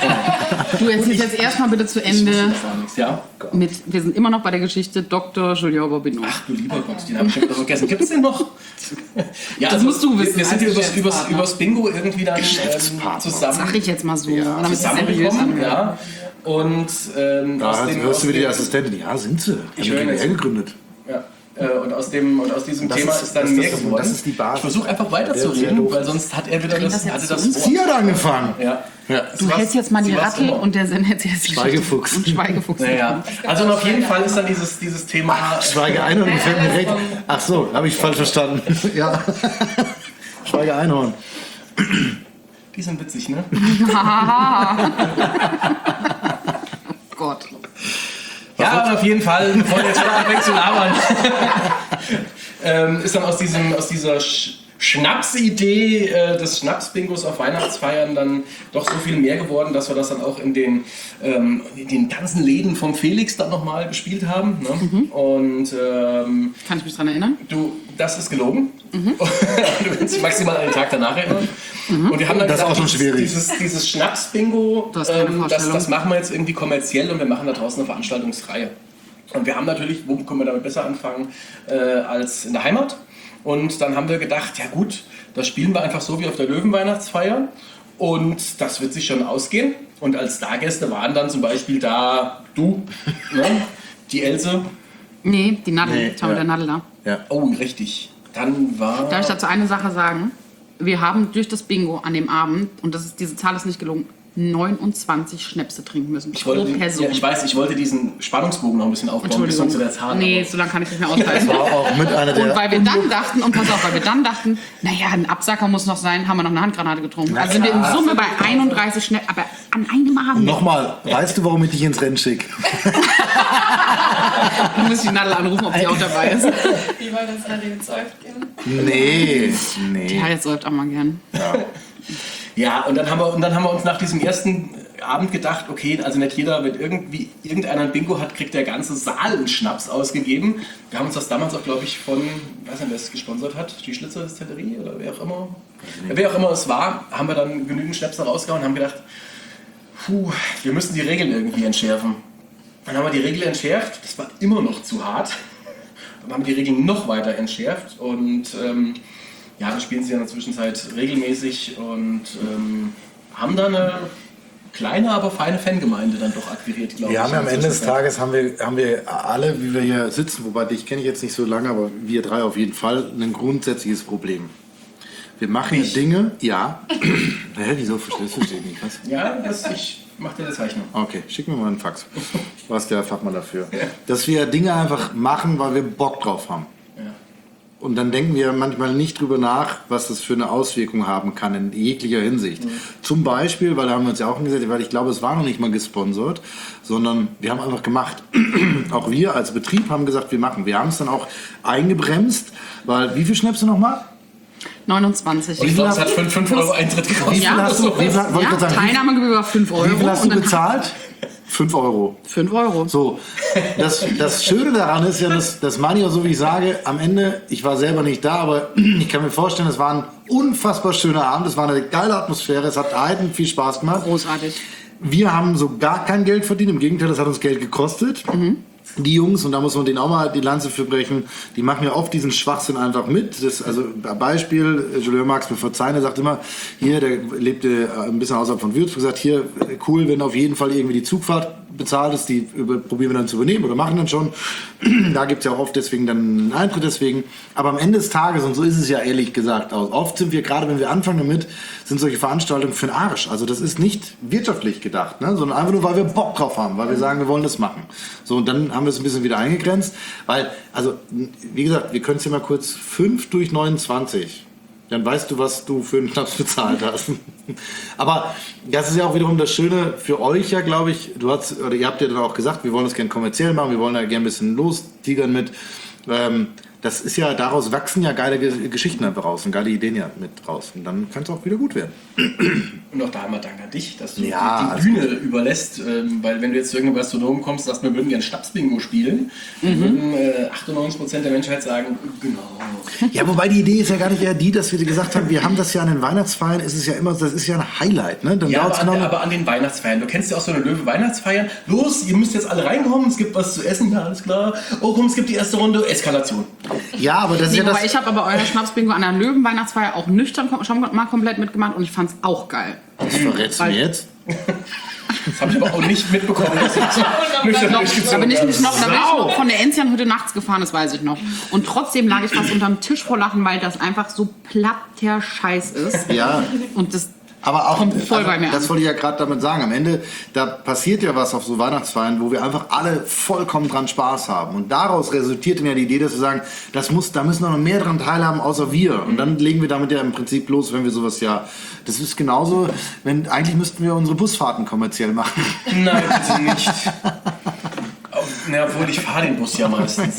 Du erzählst jetzt erstmal bitte zu Ende Ja? mit, wir sind immer noch bei der Geschichte Doktor Julien Bobino. Ach du lieber Gott, den habe ich schon wieder vergessen. Gibt es den noch? Ja, Das musst du wir- wissen Wir sind als hier übers, Geschäftspartner. übers, übers Bingo irgendwie dann ähm, Geschäftspartner. zusammen, Sag ich jetzt mal so, damit es seriös zusammengekommen. anhört. Ja. Und ähm, Da aus hast- dem, hörst aus du wieder die dem- Assistentin. Ja, sind sie. Ich Haben höre die jetzt. G B R gegründet. Ja. Äh, Und aus, dem, und aus diesem Das Thema ist- ist, dann das- mehr das- geworden. das ist die Basis. Ich versuche einfach weiter Der zu ist sehr reden, doof. weil sonst hat er wieder Drehen das, das jetzt hatte zu das uns? Wort. Sie hat angefangen. Ja. Ja. Du war's- hältst jetzt mal die sie war's Rattel immer. und der Sender erzählt jetzt die Schweigefuchs. Geschichte. Und Schweigefuchs. Naja, also und auf jeden Fall ist dann dieses, dieses Thema. Schweige Einhorn gefällt mir direkt. Ach so, habe ich falsch verstanden. Ja. Schweige Einhorn. Die sind witzig, ne? Oh Gott. Ja, aber auf jeden Fall, bevor wir jetzt wieder anfangen zu labern, ähm, ist dann aus, diesem, aus dieser Sch Schnapsidee äh, des Schnapsbingos auf Weihnachtsfeiern dann doch so viel mehr geworden, dass wir das dann auch in den, ähm, in den ganzen Läden vom Felix dann nochmal gespielt haben. Ne? Mhm. Und ähm, Kann ich mich dran erinnern? du, das ist gelogen. Mhm. Du kannst dich maximal einen Tag danach erinnern. Und wir haben dann Das ist gesagt, auch schon dieses, schwierig. dieses, dieses Schnaps-Bingo, Du hast keine ähm, das, Vorstellung. das machen wir jetzt irgendwie kommerziell und wir machen da draußen eine Veranstaltungsreihe. Und wir haben natürlich, wo können wir damit besser anfangen, äh, als in der Heimat. Und dann haben wir gedacht, ja gut, das spielen wir einfach so wie auf der Löwenweihnachtsfeier. Und das wird sich schon ausgehen. Und als Stargäste waren dann zum Beispiel da du, ne? Die Else. Nee, die Nadel. Nee, ich war mit ja. der Nadel da. Ja. Oh, richtig. Dann war... Darf ich dazu eine Sache sagen? Wir haben durch das Bingo an dem Abend, und das ist, diese Zahl ist nicht gelungen, neunundzwanzig Schnäpse trinken müssen. Ich pro wollte, Person. ja, ich weiß, ich wollte diesen Spannungsbogen noch ein bisschen aufbauen, bis Entschuldigung. zu der Zahl. Nee, aber- so lange kann ich nicht mehr aushalten. War auch mit einer Und der. weil wir dann dachten, und pass auf, weil wir dann dachten, naja, ein Absacker muss noch sein, haben wir noch eine Handgranate getrunken. Also sind wir in Summe bei einunddreißig Schnäpse, aber an einem Abend. Nochmal, weißt du, warum ich dich ins Rennen schicke? Du musst die Nadel anrufen, ob sie auch dabei ist. Wie war das Harry gezeugt gern? Nee, nee. Ja, jetzt säuft auch mal gern. Ja, und dann, haben wir, und dann haben wir uns nach diesem ersten Abend gedacht, okay, also nicht jeder, wenn irgendwie irgendeiner ein Bingo hat, kriegt der ganze Saal einen Schnaps ausgegeben. Wir haben uns das damals auch, glaube ich, von, ich weiß nicht, wer es gesponsert hat, die Schlitzer Distillerie oder wer auch immer. Wer auch immer es war, haben wir dann genügend Schnäpse rausgehauen und haben gedacht, puh, wir müssen die Regeln irgendwie entschärfen. Dann haben wir die Regeln entschärft, das war immer noch zu hart. Dann haben wir die Regeln noch weiter entschärft und ähm, ja, wir spielen sie ja in der Zwischenzeit regelmäßig und ähm, haben da eine kleine, aber feine Fangemeinde dann doch akquiriert, glaube ich. Wir haben ja am in der Ende des Zwischenzeit. Tages haben wir, haben wir alle, wie wir hier sitzen, wobei dich kenne ich jetzt nicht so lange, aber wir drei auf jeden Fall, ein grundsätzliches Problem. Wir machen Ich? Dinge, ja. Hä, wieso verstehst du das nicht? Was? Ja, das, ich mache dir eine Zeichnung. Okay, schick mir mal einen Fax. Du hast der Fachmann dafür. Dass wir Dinge einfach machen, weil wir Bock drauf haben. Ja. Und dann denken wir manchmal nicht drüber nach, was das für eine Auswirkung haben kann in jeglicher Hinsicht. Mhm. Zum Beispiel, weil da haben wir uns ja auch gesagt, weil ich glaube, es war noch nicht mal gesponsert, sondern wir haben einfach gemacht. Auch wir als Betrieb haben gesagt, wir machen. Wir haben es dann auch eingebremst, weil, wie viel Schnäpse nochmal? neunundzwanzig. Und ich glaube, es hat fünf Euro Eintritt gekostet. Wie viel Ja, hast du, wie viel, wollte ich Ja, gerade sagen, wie- Teilnahmegebühr war fünf Euro. wie viel hast und du dann bezahlt? fünf Euro. fünf Euro. So, das, das Schöne daran ist ja, dass, dass Mani auch so wie ich sage, am Ende, ich war selber nicht da, aber ich kann mir vorstellen, es war ein unfassbar schöner Abend, es war eine geile Atmosphäre, es hat Heiden viel Spaß gemacht. Großartig. Wir haben so gar kein Geld verdient, im Gegenteil, das hat uns Geld gekostet. Die Jungs, und da muss man denen auch mal die Lanze für brechen, die machen ja oft diesen Schwachsinn einfach mit. Das, also Beispiel, Julien mag es mir verzeihen, er sagt immer, hier, der lebte ein bisschen außerhalb von Würzburg, sagt hier, cool, wenn auf jeden Fall irgendwie die Zugfahrt bezahlt ist, die über, probieren wir dann zu übernehmen oder machen dann schon. Da gibt es ja auch oft deswegen dann einen Eintritt deswegen. Aber am Ende des Tages, und so ist es ja ehrlich gesagt auch, oft sind wir, gerade wenn wir anfangen damit, sind solche Veranstaltungen für den Arsch. Also das ist nicht wirtschaftlich gedacht, ne? Sondern einfach nur, weil wir Bock drauf haben, weil wir sagen, wir wollen das machen. So, und dann haben wir es ein bisschen wieder eingegrenzt, weil, also, wie gesagt, wir können es ja mal kurz, fünf durch neunundzwanzig. Dann weißt du, was du für einen Schnaps bezahlt hast. Aber das ist ja auch wiederum das Schöne für euch ja, glaube ich. Du hast, oder ihr habt ja dann auch gesagt, wir wollen das gerne kommerziell machen, wir wollen da gerne ein bisschen lostigern mit. Ähm, das ist ja, daraus wachsen ja geile Ge- Geschichten einfach raus und geile Ideen ja mit raus. Und dann kann es auch wieder gut werden. Und auch da einmal Dank an dich, dass du Ja, die, die Bühne überlässt, ähm, weil wenn du jetzt zu irgendeinem Gastronomen kommst, sagst, wir würden gerne Schnapsbingo spielen, mhm. würden äh, achtundneunzig Prozent der Menschheit sagen, genau. Ja, wobei die Idee ist ja gar nicht eher die, dass wir gesagt haben, wir haben das ja an den Weihnachtsfeiern, ist es ja immer, das ist ja ein Highlight, ne? Dann Ja, dauert's aber an, genau aber an den Weihnachtsfeiern. Du kennst ja auch so eine Löwe-Weihnachtsfeiern. Los, ihr müsst jetzt alle reinkommen, es gibt was zu essen, ja, alles klar. Oh komm, es gibt die erste Runde, Eskalation. ja, aber das ist Nee, ja das. wobei ich habe aber euer Schnapsbingo an der Löwenweihnachtsfeier auch nüchtern kom- schon mal komplett mitgemacht und ich fand's auch geil. Das verrätst du mir jetzt. Das habe ich aber auch nicht mitbekommen. Dass ich nüchtern Noch, da durchgezogen bin ich habe. nicht noch, da bin ich noch von der Enzianhütte nachts gefahren, das weiß ich noch. Und trotzdem lag ich fast unterm Tisch vor Lachen, weil das einfach so platter Scheiß ist. Ja. Und das Aber auch, kommt voll also, bei mir das an. wollte ich ja gerade damit sagen. Am Ende, da passiert ja was auf so Weihnachtsfeiern, wo wir einfach alle vollkommen dran Spaß haben. Und daraus resultiert dann ja die Idee, dass wir sagen, das muss, da müssen noch mehr dran teilhaben, außer wir. Und dann legen wir damit ja im Prinzip los, wenn wir sowas ja. Das ist genauso, wenn, eigentlich müssten wir unsere Busfahrten kommerziell machen. Nein, bitte nicht. Na, obwohl ich fahre den Bus ja meistens.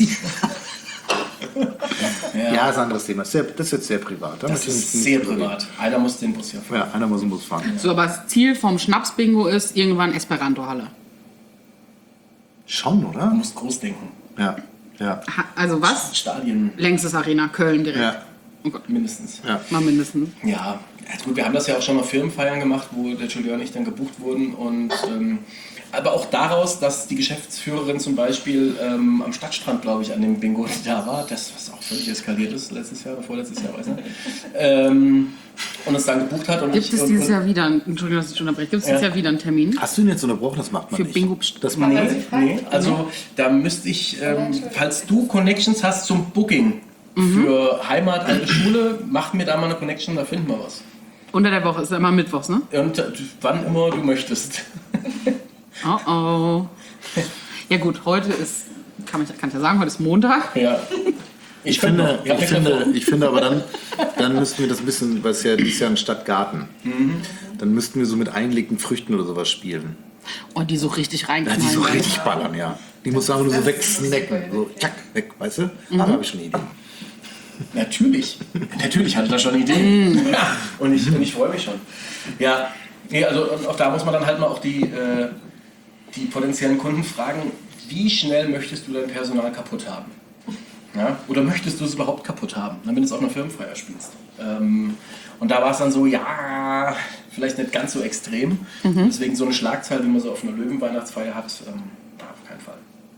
Ja, Ja, ist ein anderes Thema. Sehr, das ist jetzt sehr privat. Da das möchte ich ist nicht sehr drüber reden. privat. Einer muss den Bus ja fahren. Ja, einer muss einen Bus fahren. So, aber das Ziel vom Schnapsbingo ist irgendwann Esperanto-Halle. Schon, Du oder? musst groß denken. Ja, ja, Ha- Also was? Stadien Längstes Arena, Köln direkt. ja. Oh Gott, mindestens. Ja. mal mindestens. Ja, also gut, wir haben das ja auch schon mal Firmenfeiern gemacht, wo der Julien und ich dann gebucht wurden. Und, ähm, aber auch daraus, dass die Geschäftsführerin zum Beispiel ähm, am Stadtstrand, glaube ich, an dem Bingo da war, das was auch völlig eskaliert ist, letztes Jahr oder vorletztes Jahr, weiß nicht, ähm, und uns dann gebucht hat. Und Gibt ich, es und, dieses und, Jahr wieder, Entschuldigung, dass ich schon unterbreche, gibt es Ja. dieses Jahr wieder einen Termin? Hast du ihn jetzt unterbrochen? Das macht man Für nicht. Bingo- Das macht man Nee, nicht. nee, also da müsste ich, ähm, falls du Connections hast zum Booking für Heimat, alte Schule, mach mir da mal eine Connection, da finden wir was. Unter der Woche ist ja immer mittwochs, ne? Und äh, wann immer du möchtest. Oh oh. Ja gut, heute ist, kann ich kann ich ja sagen, heute ist Montag. Ja. Ich, Ich finde, noch, ja, ich, finde, ich finde aber dann, dann müssten wir das ein bisschen, weil es ja, das ist ja ein Stadtgarten, dann müssten wir so mit eingelegten Früchten oder sowas spielen. Oh, die so richtig Ja, reinknallen. die so richtig ballern, ja. Die musst du einfach nur so wegsnacken, so tschack, weg, weißt du? Ah, da habe ich schon eine Idee. Natürlich. Natürlich hatte ich da schon Ideen. und ich, und ich freue mich schon. Ja, nee, also und auch da muss man dann halt mal auch die, äh, die potenziellen Kunden fragen, wie schnell möchtest du dein Personal kaputt haben? Ja? Oder möchtest du es überhaupt kaputt haben, damit du es auf einer Firmenfeier spielst? Ähm, und da war es dann so, ja, vielleicht nicht ganz so extrem. Deswegen so eine Schlagzeile, wie man so auf einer Löwenweihnachtsfeier hat, ähm, na, auf keinen Fall.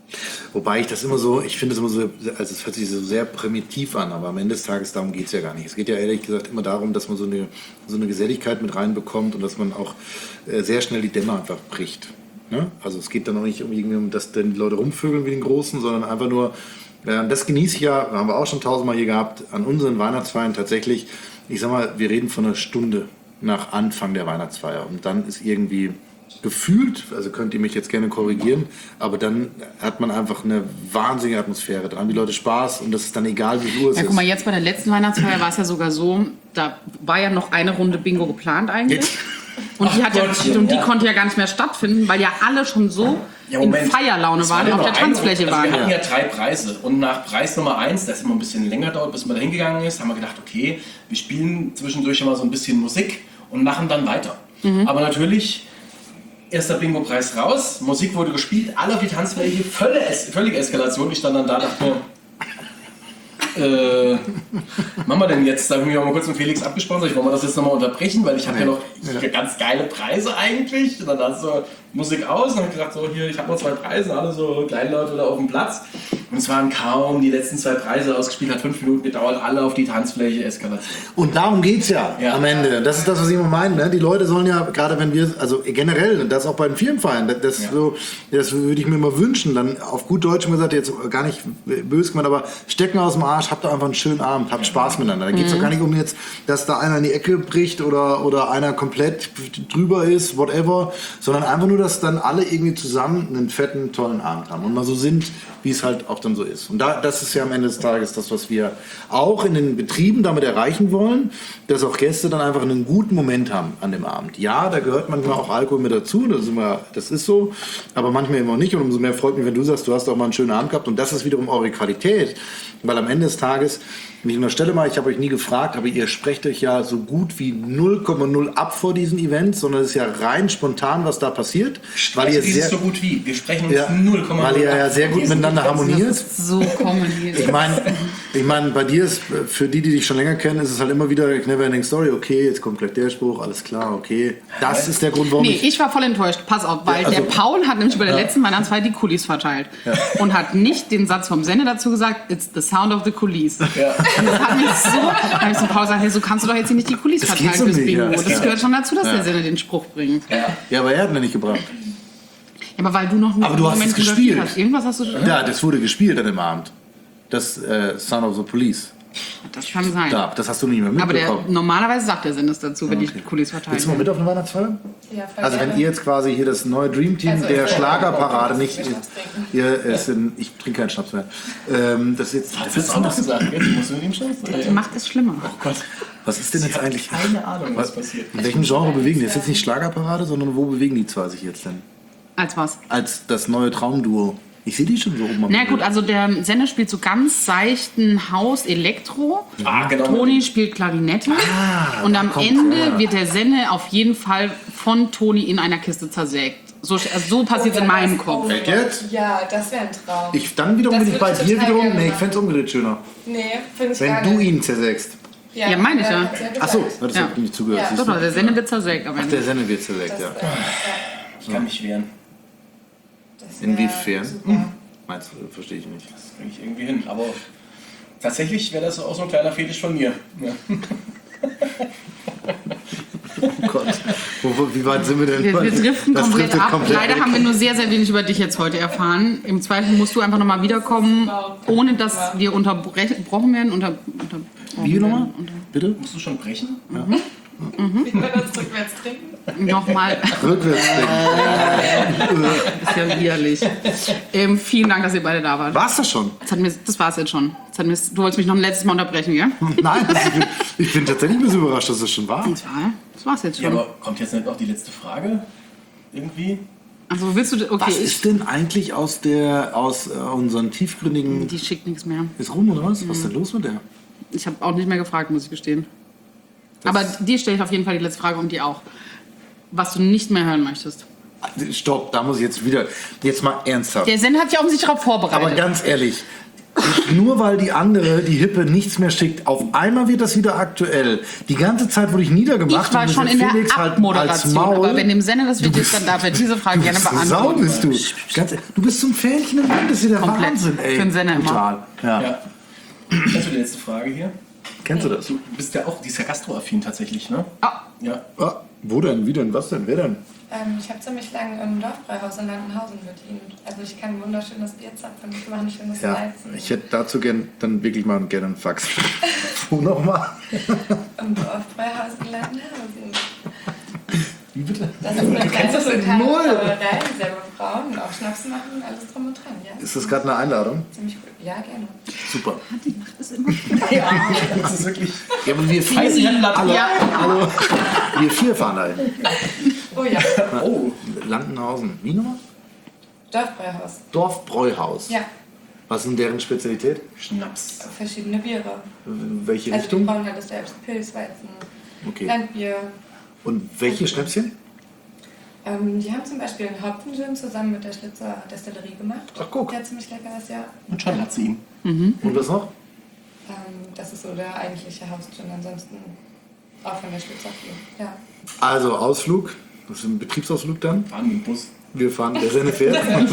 Wobei ich das immer so, ich finde es immer so, also es hört sich so sehr primitiv an, aber am Ende des Tages darum geht es ja gar nicht. Es geht ja ehrlich gesagt immer darum, dass man so eine, so eine Geselligkeit mit reinbekommt und dass man auch äh, sehr schnell die Dämme einfach bricht. Ne? Also es geht dann auch nicht um irgendwie, um dass dann die Leute rumvögeln wie den Großen, sondern einfach nur, äh, das genieße ich ja, haben wir auch schon tausendmal hier gehabt, an unseren Weihnachtsfeiern tatsächlich, ich sag mal, wir reden von einer Stunde nach Anfang der Weihnachtsfeier und dann ist irgendwie gefühlt, also könnt ihr mich jetzt gerne korrigieren, aber dann hat man einfach eine wahnsinnige Atmosphäre dran, die Leute Spaß und das ist dann egal, wie viel Uhr es Ja, ist. guck mal, jetzt bei der letzten Weihnachtsfeier war es ja sogar so, da war ja noch eine Runde Bingo geplant eigentlich. Jetzt. Und die, hat ja, Gottchen, und die ja. konnte ja gar nicht mehr stattfinden, weil ja alle schon so Ja, in Moment. Feierlaune Es war waren ja und auf nur der ein- Tanzfläche also waren. Wir hatten ja drei Preise und nach Preis Nummer eins, das immer ein bisschen länger dauert, bis man da hingegangen ist, haben wir gedacht, okay, wir spielen zwischendurch immer so ein bisschen Musik und machen dann weiter. Mhm. Aber natürlich, erster Bingo-Preis raus, Musik wurde gespielt, alle auf die Tanzfläche, völlige, es völlige Eskalation. Ich stand dann da, dachte mir, äh, machen wir denn jetzt? Da haben wir mal kurz mit Felix abgesprochen, sag ich, wollen wir das jetzt nochmal unterbrechen, weil ich habe ja noch ganz geile Preise eigentlich. Und dann hast du Musik aus und habe gesagt, so hier, ich habe noch zwei Preise, alle so Kleinleute da auf dem Platz. Und es waren kaum die letzten zwei Preise ausgespielt, hat fünf Minuten gedauert, alle auf die Tanzfläche, Eskalation. Und darum geht's ja, Ja. am Ende. Das ist das, was ich immer meine. Ne? Die Leute sollen ja, gerade wenn wir, also generell, das auch bei den Firmenfeiern, das, das, Ja. so, das würde ich mir immer wünschen. Dann auf gut Deutsch gesagt, jetzt gar nicht böse gemeint, aber stecken aus dem Arsch, habt doch einfach einen schönen Abend, habt Spaß miteinander. Da geht's doch gar nicht um jetzt, dass da einer in die Ecke bricht oder, oder einer komplett drüber ist, whatever, sondern einfach nur, dass dann alle irgendwie zusammen einen fetten, tollen Abend haben und mal so sind, wie es halt auch dann so ist. Und da, das ist ja am Ende des Tages das, was wir auch in den Betrieben damit erreichen wollen, dass auch Gäste dann einfach einen guten Moment haben an dem Abend. Ja, da gehört manchmal auch Alkohol mit dazu, das ist, immer, das ist so, aber manchmal eben auch nicht. Und umso mehr freut mich, wenn du sagst, du hast auch mal einen schönen Abend gehabt. Und das ist wiederum eure Qualität, weil am Ende des Tages, ich unterstelle mal, ich habe euch nie gefragt, aber ihr sprecht euch ja so gut wie null Komma null ab vor diesen Events, sondern es ist ja rein spontan, was da passiert. Weil ihr Dieses sehr, so gut wie. Wir sprechen uns ja, null Komma null weil ihr ja sehr gut miteinander harmoniert. Das ist so kommentiert. Ich meine, ich mein, bei dir ist, für die, die dich schon länger kennen, ist es halt immer wieder never ending story. Okay, jetzt kommt gleich der Spruch, alles klar, okay. Das ist der Grund, warum Nee, ich... ich war voll enttäuscht. Pass auf, weil Ja, also- der Paul hat nämlich bei der letzten Weihnachtsfeier die Kulis verteilt. Und hat nicht den Satz vom Sender dazu gesagt, it's the sound of the Coulis. Ja. Und das hat mich so... Da habe ich zum Paul gesagt, hey, so kannst du doch jetzt hier nicht die Kulis Das verteilen geht so fürs nicht, Bingo. ja. Das Ja. gehört schon dazu, dass der Sender den Spruch bringt. Ja, Ja, aber er hat ihn nicht gebracht. aber weil du noch einen Aber du hast Moment es gespielt. überspielt hast. Irgendwas hast du... Ja, das wurde gespielt an dem Abend. Das äh, Sound of the Police. Das kann sein. Da, das hast du nicht mehr Aber der, mitbekommen. normalerweise sagt der Sender es dazu, wenn die Kulis verteilen. Willst du mal mit auf eine Weihnachtsfeier? Ja, voll Also wenn gerne. ihr jetzt quasi hier das neue Dream Team Also, der ich- Schlagerparade ich- nicht... ich- Schnaps trinken. Ihr, es sind, ich trinke keinen Schnaps mehr. Ähm, das ist jetzt, Das ist auch noch gesagt. Jetzt musst du mit ihm schauen. Die macht es schlimmer. Oh Gott. was ist denn jetzt eigentlich... Keine Ahnung, was passiert. In welchem Genre bewegen die? Das ist jetzt nicht Schlagerparade, sondern wo bewegen die zwei sich jetzt denn? Als was? Als das neue Traumduo. Ich sehe die schon so oben am Na Bild. gut, also der Sender spielt so ganz seichten Haus-Elektro. Ah, genau. Toni spielt Klarinette. und am kommt Ende er. wird der Sender auf jeden Fall von Toni in einer Kiste zersägt. So, also so passiert es in meinem Kopf. Echt jetzt? Ja, das wäre ein Traum. Ich, dann wiederum Das bin ich würde bei ich dir total wiederum. gerne Nee, ich machen. fände es umgedreht schöner. Nee, finde ich gar Wenn du nicht. ihn zersägst. Ja, meine ich ja. hat's gesagt. Achso, das Ja. habe ich nicht zugehört. Ja. siehst Doch, du? doch, der Sender wird zersägt am Der Ende. Sender wird zersägt, Das, ja. äh, Ich kann mich wehren. das wär Inwiefern? super. Meinst du, verstehe ich nicht. Das kriege ich irgendwie hin. Aber tatsächlich wäre das auch so ein kleiner Fetisch von mir. Ja. Oh Gott. Wo, wo, wie weit sind wir denn? Wir, wir driften Das komplett driftet ab. komplett Leider weg. haben wir nur sehr, sehr wenig über dich jetzt heute erfahren. Im Zweifel musst du einfach nochmal wiederkommen, ohne dass wir unterbrochen werden. Unter, unter, Wie nochmal? Bitte? Musst du schon brechen? Wie wir das rückwärts trinken. Nochmal. Rückwärts denken. Ist ja widerlich. Ähm, vielen Dank, dass ihr beide da wart. War's das schon? Das, hat mir, das war's jetzt schon. Das hat mir, du wolltest mich noch ein letztes Mal unterbrechen, gell? Nein, das, ich, bin, ich bin tatsächlich ein bisschen überrascht, dass das schon war. Das, war, das war's jetzt Ja, schon. aber kommt jetzt nicht noch die letzte Frage? Irgendwie? Also willst du... Okay, Was ich, ist denn eigentlich aus der aus äh, unseren tiefgründigen... die schickt nichts mehr. Ist rum oder was? Was ist denn los mit der? Ich habe auch nicht mehr gefragt, muss ich gestehen. Aber dir stelle ich auf jeden Fall die letzte Frage und dir auch. Was du nicht mehr hören möchtest. Stopp, da muss ich jetzt wieder... Jetzt mal ernsthaft. Der Sender hat sich offensichtlich darauf Aber vorbereitet. ganz ehrlich, nur weil die andere, die Hippe, nichts mehr schickt, auf einmal wird das wieder aktuell. Die ganze Zeit wurde ich niedergemacht. Ich war und schon mit in der Felix halt als Abmoderation, Maul. aber wenn dem Sender das wichtig ist, dann darf er diese Frage gerne Sau beantworten. bist du. Ganz, du bist zum Fähnchen im Wind, das ist ja der Komplett. Wahnsinn, ey. Für den Sender immer. Total. Ja. Ja. Kennst du die letzte Frage hier? Kennst du das? Du bist ja auch, die ist ja gastroaffin tatsächlich, ne? Ah, Ja. Ah, wo denn? Wie denn? Was denn? Wer denn? Ähm, ich habe ziemlich lange im Dorfbräuhaus in Langenhausen bedient. Also ich kann wunderschönes Bier zapfen, ich mache ein schönes Ja, Weizen. ich hätte dazu gern, dann wirklich mal gerne einen Fax. Wo nochmal? Im Dorfbräuhaus in Langenhausen. Wie bitte? Das ist eine kleine das denn? lokale Null. Brauerei, selber Frauen, auch Schnaps machen, alles drum und dran. Ja, Ist das gerade eine Einladung? ziemlich gut. Ja, gerne. Super. das ist immer. Das ist wirklich. Ja, aber wir vier, Alle. Ja. hallo, wir vier fahren dahin. Oh ja, Oh. Langenhausen. Wie nochmal? Dorfbräuhaus. Dorfbräuhaus. Ja, Was ist denn deren Spezialität? Schnaps. verschiedene Biere. Welche Also die Richtung? brauen alles selbst. Pilz, Weizen, Okay. Landbier. Und welche Schnäpschen? Ähm, die haben zum Beispiel einen Hopfen-Gin zusammen mit der Schlitzer Destillerie gemacht. Ach, guck. Der ziemlich lecker ist, ja. Und schon hat sie ihn. Und was noch? Ähm, das ist so der eigentliche Haus-Gin. Ansonsten auch von der Schlitzer viel. Ja. Also Ausflug. Das ist ein Betriebsausflug dann. Fahren mit dem Bus. Wir fahren, der Senne fährt.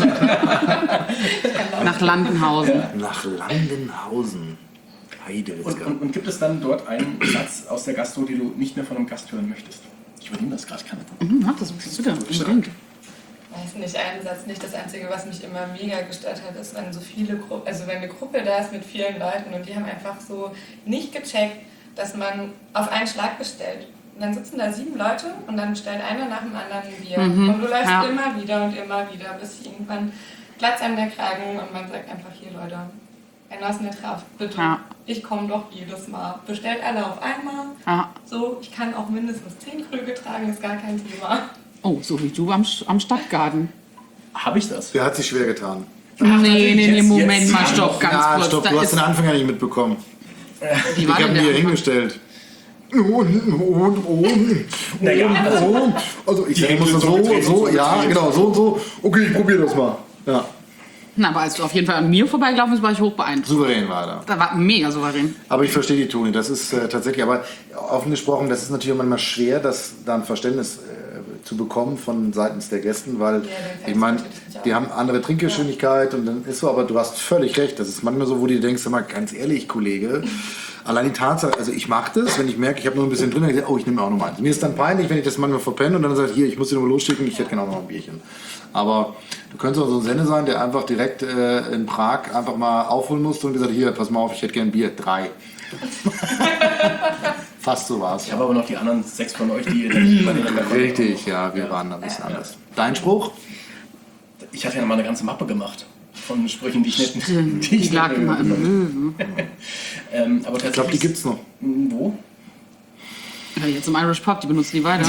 Nach Landenhausen. Nach Langenhausen. Und, Heidewitzka. und, und gibt es dann dort einen Satz aus der Gastro, den du nicht mehr von einem Gast hören möchtest? Ich übernehme das gerade, ich kann das. Mhm, mach das, was du da unbedingt. Weiß nicht, einen Satz nicht. Das Einzige, was mich immer mega gestört hat, ist, wenn so viele Gruppen, also wenn eine Gruppe da ist mit vielen Leuten und die haben einfach so nicht gecheckt, dass man auf einen Schlag bestellt. Und dann sitzen da sieben Leute und dann stellt einer nach dem anderen ein Bier. Mhm, Und du läufst ja. immer wieder und immer wieder, bis irgendwann platzt einem der Kragen und man sagt einfach, hier Leute, einer ist nicht drauf, bitte. Ja. Ich komme doch jedes Mal. Bestellt alle auf einmal. Ja. So, ich kann auch mindestens zehn Krüge tragen, ist gar kein Thema. Oh, so wie du am, am Stadtgarten. Habe ich das? Der hat sich schwer getan. Nee, nee, nee, jetzt- Moment jetzt- mal, stopp, ganz Ja, kurz. stopp, Da du hast ist, den Anfang ja nicht mitbekommen. wie Ich war habe denn ihn hier der? hingestellt. Und, und, und, Naja, und, und. Also ich Die muss Hände so, zurückdrehen, so, ja, zurückdrehen. genau, so und so. Okay, ich probiere das mal. Ja, Na, aber als du auf jeden Fall an mir vorbeigelaufen bist, war ich hoch beeindruckt. souverän war er. Da war mega souverän. Aber ich verstehe die Toni, das ist äh, tatsächlich, aber offen gesprochen, das ist natürlich auch manchmal schwer, das da ein Verständnis äh, zu bekommen von seitens der Gästen, weil den ich meine, Fans natürlich die auch. haben andere Trinkgeschwindigkeit und dann ist so, aber du hast völlig recht, das ist manchmal so, wo du denkst, sag mal, ganz ehrlich, Kollege, allein die Tatsache, also ich mache das, wenn ich merke, ich habe noch ein bisschen drin, dann denke ich, oh, ich nehme auch noch mal eins. Mir ist dann peinlich, wenn ich das manchmal verpenne und dann sage, hier, ich muss dir nochmal losschicken, ich hätte genau noch ein Bierchen. Aber du könntest auch so ein Sende sein, der einfach direkt äh, in Prag einfach mal aufholen musste und gesagt, hier, pass mal auf, ich hätte gern Bier, drei. Fast so war's. Ich habe aber noch die anderen sechs von euch, die ihr dann nicht übereinander konntet. Richtig, ja, wir waren da ein bisschen anders. Dein Spruch? Ich hatte ja mal eine ganze Mappe gemacht von Sprüchen, die ich nicht. Stimmt, die ich die lag nicht- immer im Löwen. Ähm, aber Ich glaube, die tatsächlich. gibt's noch. Wo? Ja, jetzt im Irish Pub, die benutzen die weiter.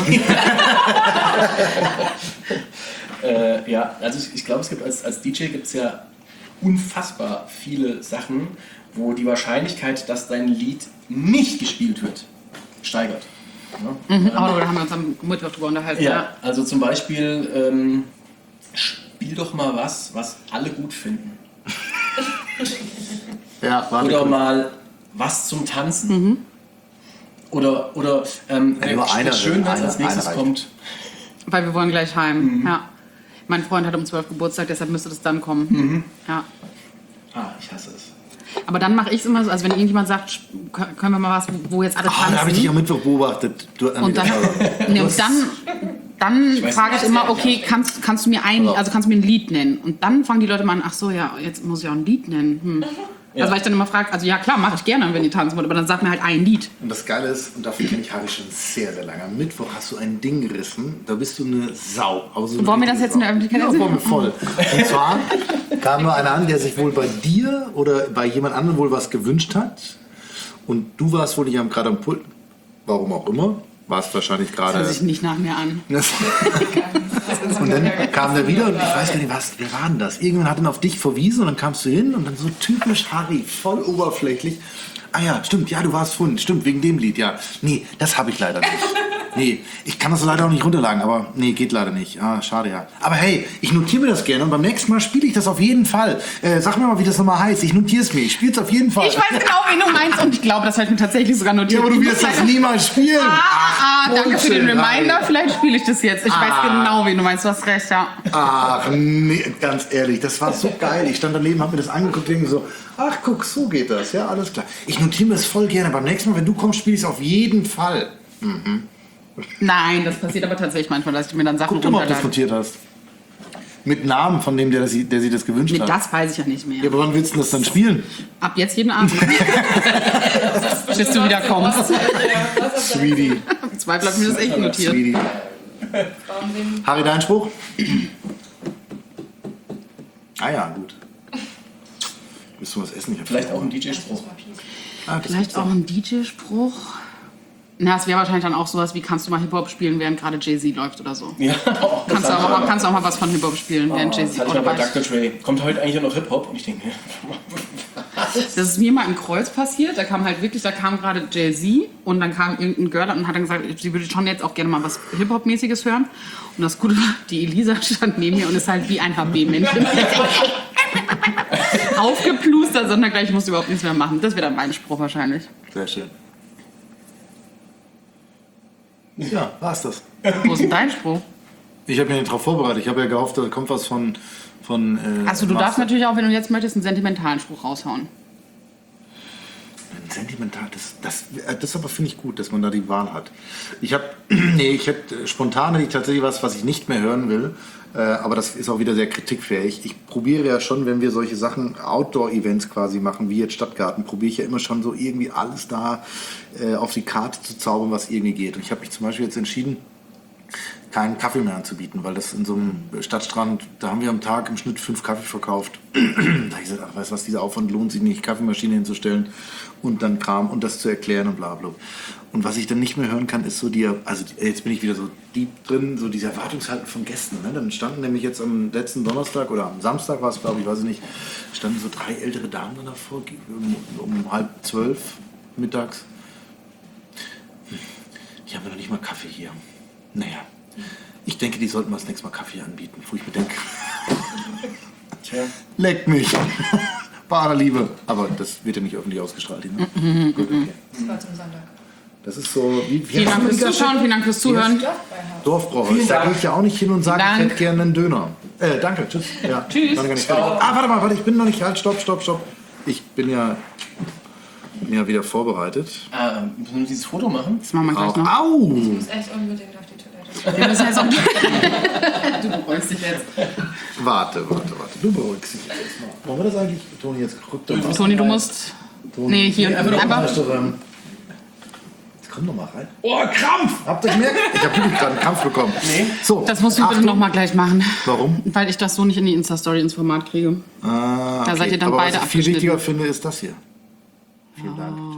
Äh, ja, also ich, ich glaube, es gibt als, als D J gibt es ja unfassbar viele Sachen, wo die Wahrscheinlichkeit, dass dein Lied nicht gespielt wird, steigert. Ja? Mhm. Oh, da haben wir uns am Mittwoch drüber unterhalten. Ja, Ja. also zum Beispiel ähm, spiel doch mal was, was alle gut finden. Ja, war Oder eine- mal was zum Tanzen. Oder, oder ähm, Ja, nur einer, schön, was einer- als nächstes einer reicht. kommt. Weil wir wollen gleich heim. Mhm. Ja. Mein Freund hat um zwölf Geburtstag, deshalb müsste das dann kommen. Ja. Ah, ich hasse es. Aber dann mache ich es immer so, also wenn irgendjemand sagt, sch- können wir mal was, wo jetzt alle Oh, da habe ich dich am tanzen. Mittwoch beobachtet. Du, Und dann, nee, und dann, dann weiß frage nicht, ich immer, was okay, kannst, kannst du mir ein, also kannst du mir ein Lied nennen? Und dann fangen die Leute mal an, ach so, ja, jetzt muss ich auch ein Lied nennen. Hm. Also weil ich dann immer frage, also ja klar, mache ich gerne, wenn die tanzen wollen, aber dann sag mir halt ein Lied. Und das Geile ist, und dafür kenne ich Harry schon sehr, sehr lange. Am Mittwoch hast du ein Ding gerissen, da bist du eine Sau. Aber so eine Wollen wir das richtige jetzt in der Sau. Öffentlichkeit Ja, erzählen? wollen wir voll. Und zwar kam nur einer an, der sich wohl bei dir oder bei jemand anderem wohl was gewünscht hat. Und du warst wohl nicht am- gerade am Pult. Warum auch immer. Warst wahrscheinlich gerade... Hört sich nicht nach mir an. Und dann kam der wieder und ich weiß gar nicht, was, wer war denn das? Irgendwann hat ihn auf dich verwiesen und dann kamst du hin und dann so typisch Harry, voll oberflächlich. Ah ja, stimmt, ja, du warst vorhin, stimmt, wegen dem Lied, ja. Nee, das habe ich leider nicht. Nee, ich kann das leider auch nicht runterladen, aber nee, geht leider nicht. Ah, schade, ja. Aber hey, ich notiere mir das gerne und beim nächsten Mal spiele ich das auf jeden Fall. Äh, sag mir mal, wie das nochmal heißt. Ich notiere es mir. Ich spiele es auf jeden Fall. Ich weiß genau, wen du meinst und ich glaube, das habe ich mir tatsächlich sogar notiert. Ja, aber du wirst das niemals spielen. Ah, ah, danke für den Bullshit, Reminder. Vielleicht spiele ich das jetzt. Ich Ah. weiß genau, wen du meinst. Du hast recht, ja. Ach, nee, ganz ehrlich, das war so geil. Ich stand daneben, hab mir das angeguckt und denke so, ach guck, so geht das. Ja, alles klar. Ich notiere mir das voll gerne. Beim nächsten Mal, wenn du kommst, spiele ich es auf jeden Fall. Mhm. Nein, das passiert aber tatsächlich manchmal, dass ich mir dann Sachen Guck doch mal, ob du das runterlade. notiert hast. Mit Namen von dem, der, das, der sich das gewünscht Nee, hat. das weiß ich ja nicht mehr. Ja, aber wann willst du das dann spielen? Ab jetzt jeden Abend. Bis du wieder kommst. Sweetie. Im Zweifel habe ich mir das echt notiert. Sweetie. Warum den Harry, dein Spruch? Ah ja, gut. Willst du was essen? Ich hab Vielleicht auch ein D J-Spruch. Ah, das Vielleicht auch ein D J-Spruch. Na, es wäre wahrscheinlich dann auch sowas wie, kannst du mal Hip-Hop spielen, während gerade Jay-Z läuft oder so. Ja, Kannst du auch, mal- kannst du auch mal was von Hip-Hop spielen, während das Jay-Z hatte ich mal oder bei was. Doktor Dre. Kommt heute eigentlich noch Hip-Hop? Und ich denke mir, Das ist mir mal im Kreuz passiert. Da kam halt wirklich, da kam gerade Jay-Z und dann kam irgendein Girl und hat dann gesagt, sie würde schon jetzt auch gerne mal was Hip-Hop-mäßiges hören. Und das Gute war, die Elisa stand neben mir und ist halt wie ein H B-Männchen. Aufgeplustert, sondern gleich, ich muss überhaupt nichts mehr machen. Das wäre dann mein Spruch wahrscheinlich. Sehr schön. Ja, war's das. Wo ist denn dein Spruch? Ich habe mich nicht darauf vorbereitet. Ich habe ja gehofft, da kommt was von... von äh, Achso, du Master. darfst natürlich auch, wenn du jetzt möchtest, einen sentimentalen Spruch raushauen. Sentimental, das, das, das aber finde ich gut, dass man da die Wahl hat. Ich habe, nee, ich hätte spontan hätte ich tatsächlich was, was ich nicht mehr hören will, äh, aber das ist auch wieder sehr kritikfähig. Ich probiere ja schon, wenn wir solche Sachen, Outdoor-Events quasi machen, wie jetzt Stadtgarten, probiere ich ja immer schon so irgendwie alles da äh, auf die Karte zu zaubern, was irgendwie geht. Und ich habe mich zum Beispiel jetzt entschieden, keinen Kaffee mehr anzubieten, weil das in so einem Stadtstrand, da haben wir am Tag im Schnitt fünf Kaffee verkauft. Da habe ich gesagt, ach, weißt du was, dieser Aufwand lohnt sich nicht, Kaffeemaschine hinzustellen und dann Kram und das zu erklären und bla bla. Und was ich dann nicht mehr hören kann, ist so die, also jetzt bin ich wieder so deep drin, so diese Erwartungshaltung von Gästen. Ne? Dann standen nämlich jetzt am letzten Donnerstag oder am Samstag war es, glaube ich, weiß ich nicht, standen so drei ältere Damen dann davor, um, um halb zwölf mittags. Ich habe noch nicht mal Kaffee hier. Naja. Ich denke, die sollten mal das nächste Mal Kaffee anbieten, wo ich mir denke, tja, leck mich. Wahre Liebe. Aber das wird ja nicht öffentlich ausgestrahlt. Ne? Mhm, Gut, okay. Das war zum Sonntag. Das ist so, wie, wie Vielen heißt Dank die fürs Gaststätte? Zuschauen, vielen Dank fürs Zuhören. Dorfbrauhaus. Da gehe ich ja auch nicht hin und sage, Dank. ich hätte gerne einen Döner. Äh, danke, tüss. Ja, Tschüss. war gar nicht fertig. Ah, warte mal, warte, ich bin noch nicht, halt, stopp, stopp, stopp. Ich bin ja, bin ja wieder vorbereitet. äh, müssen wir dieses Foto machen? Das machen wir gleich Auch, noch. au! Ich muss echt unbedingt auf die Toilette. Wir müssen jetzt auch du bereust dich jetzt. Warte, warte, warte. Du beruhigst dich jetzt erstmal. Wollen wir das eigentlich? Toni, jetzt guck doch mal. Toni, du musst... Toni. Nee, hier einfach. einfach... Jetzt komm doch mal rein. Oh, Krampf! Habt ihr gemerkt? Ich habe wirklich gerade einen Kampf bekommen. Nee. So, Das musst du bitte Achtung. noch mal gleich machen. Warum? Weil ich das so nicht in die Insta-Story ins Format kriege. Ah, Da seid ihr dann Aber beide was ich viel abgeschnitten. wichtiger finde, ist das hier. Vielen Dank.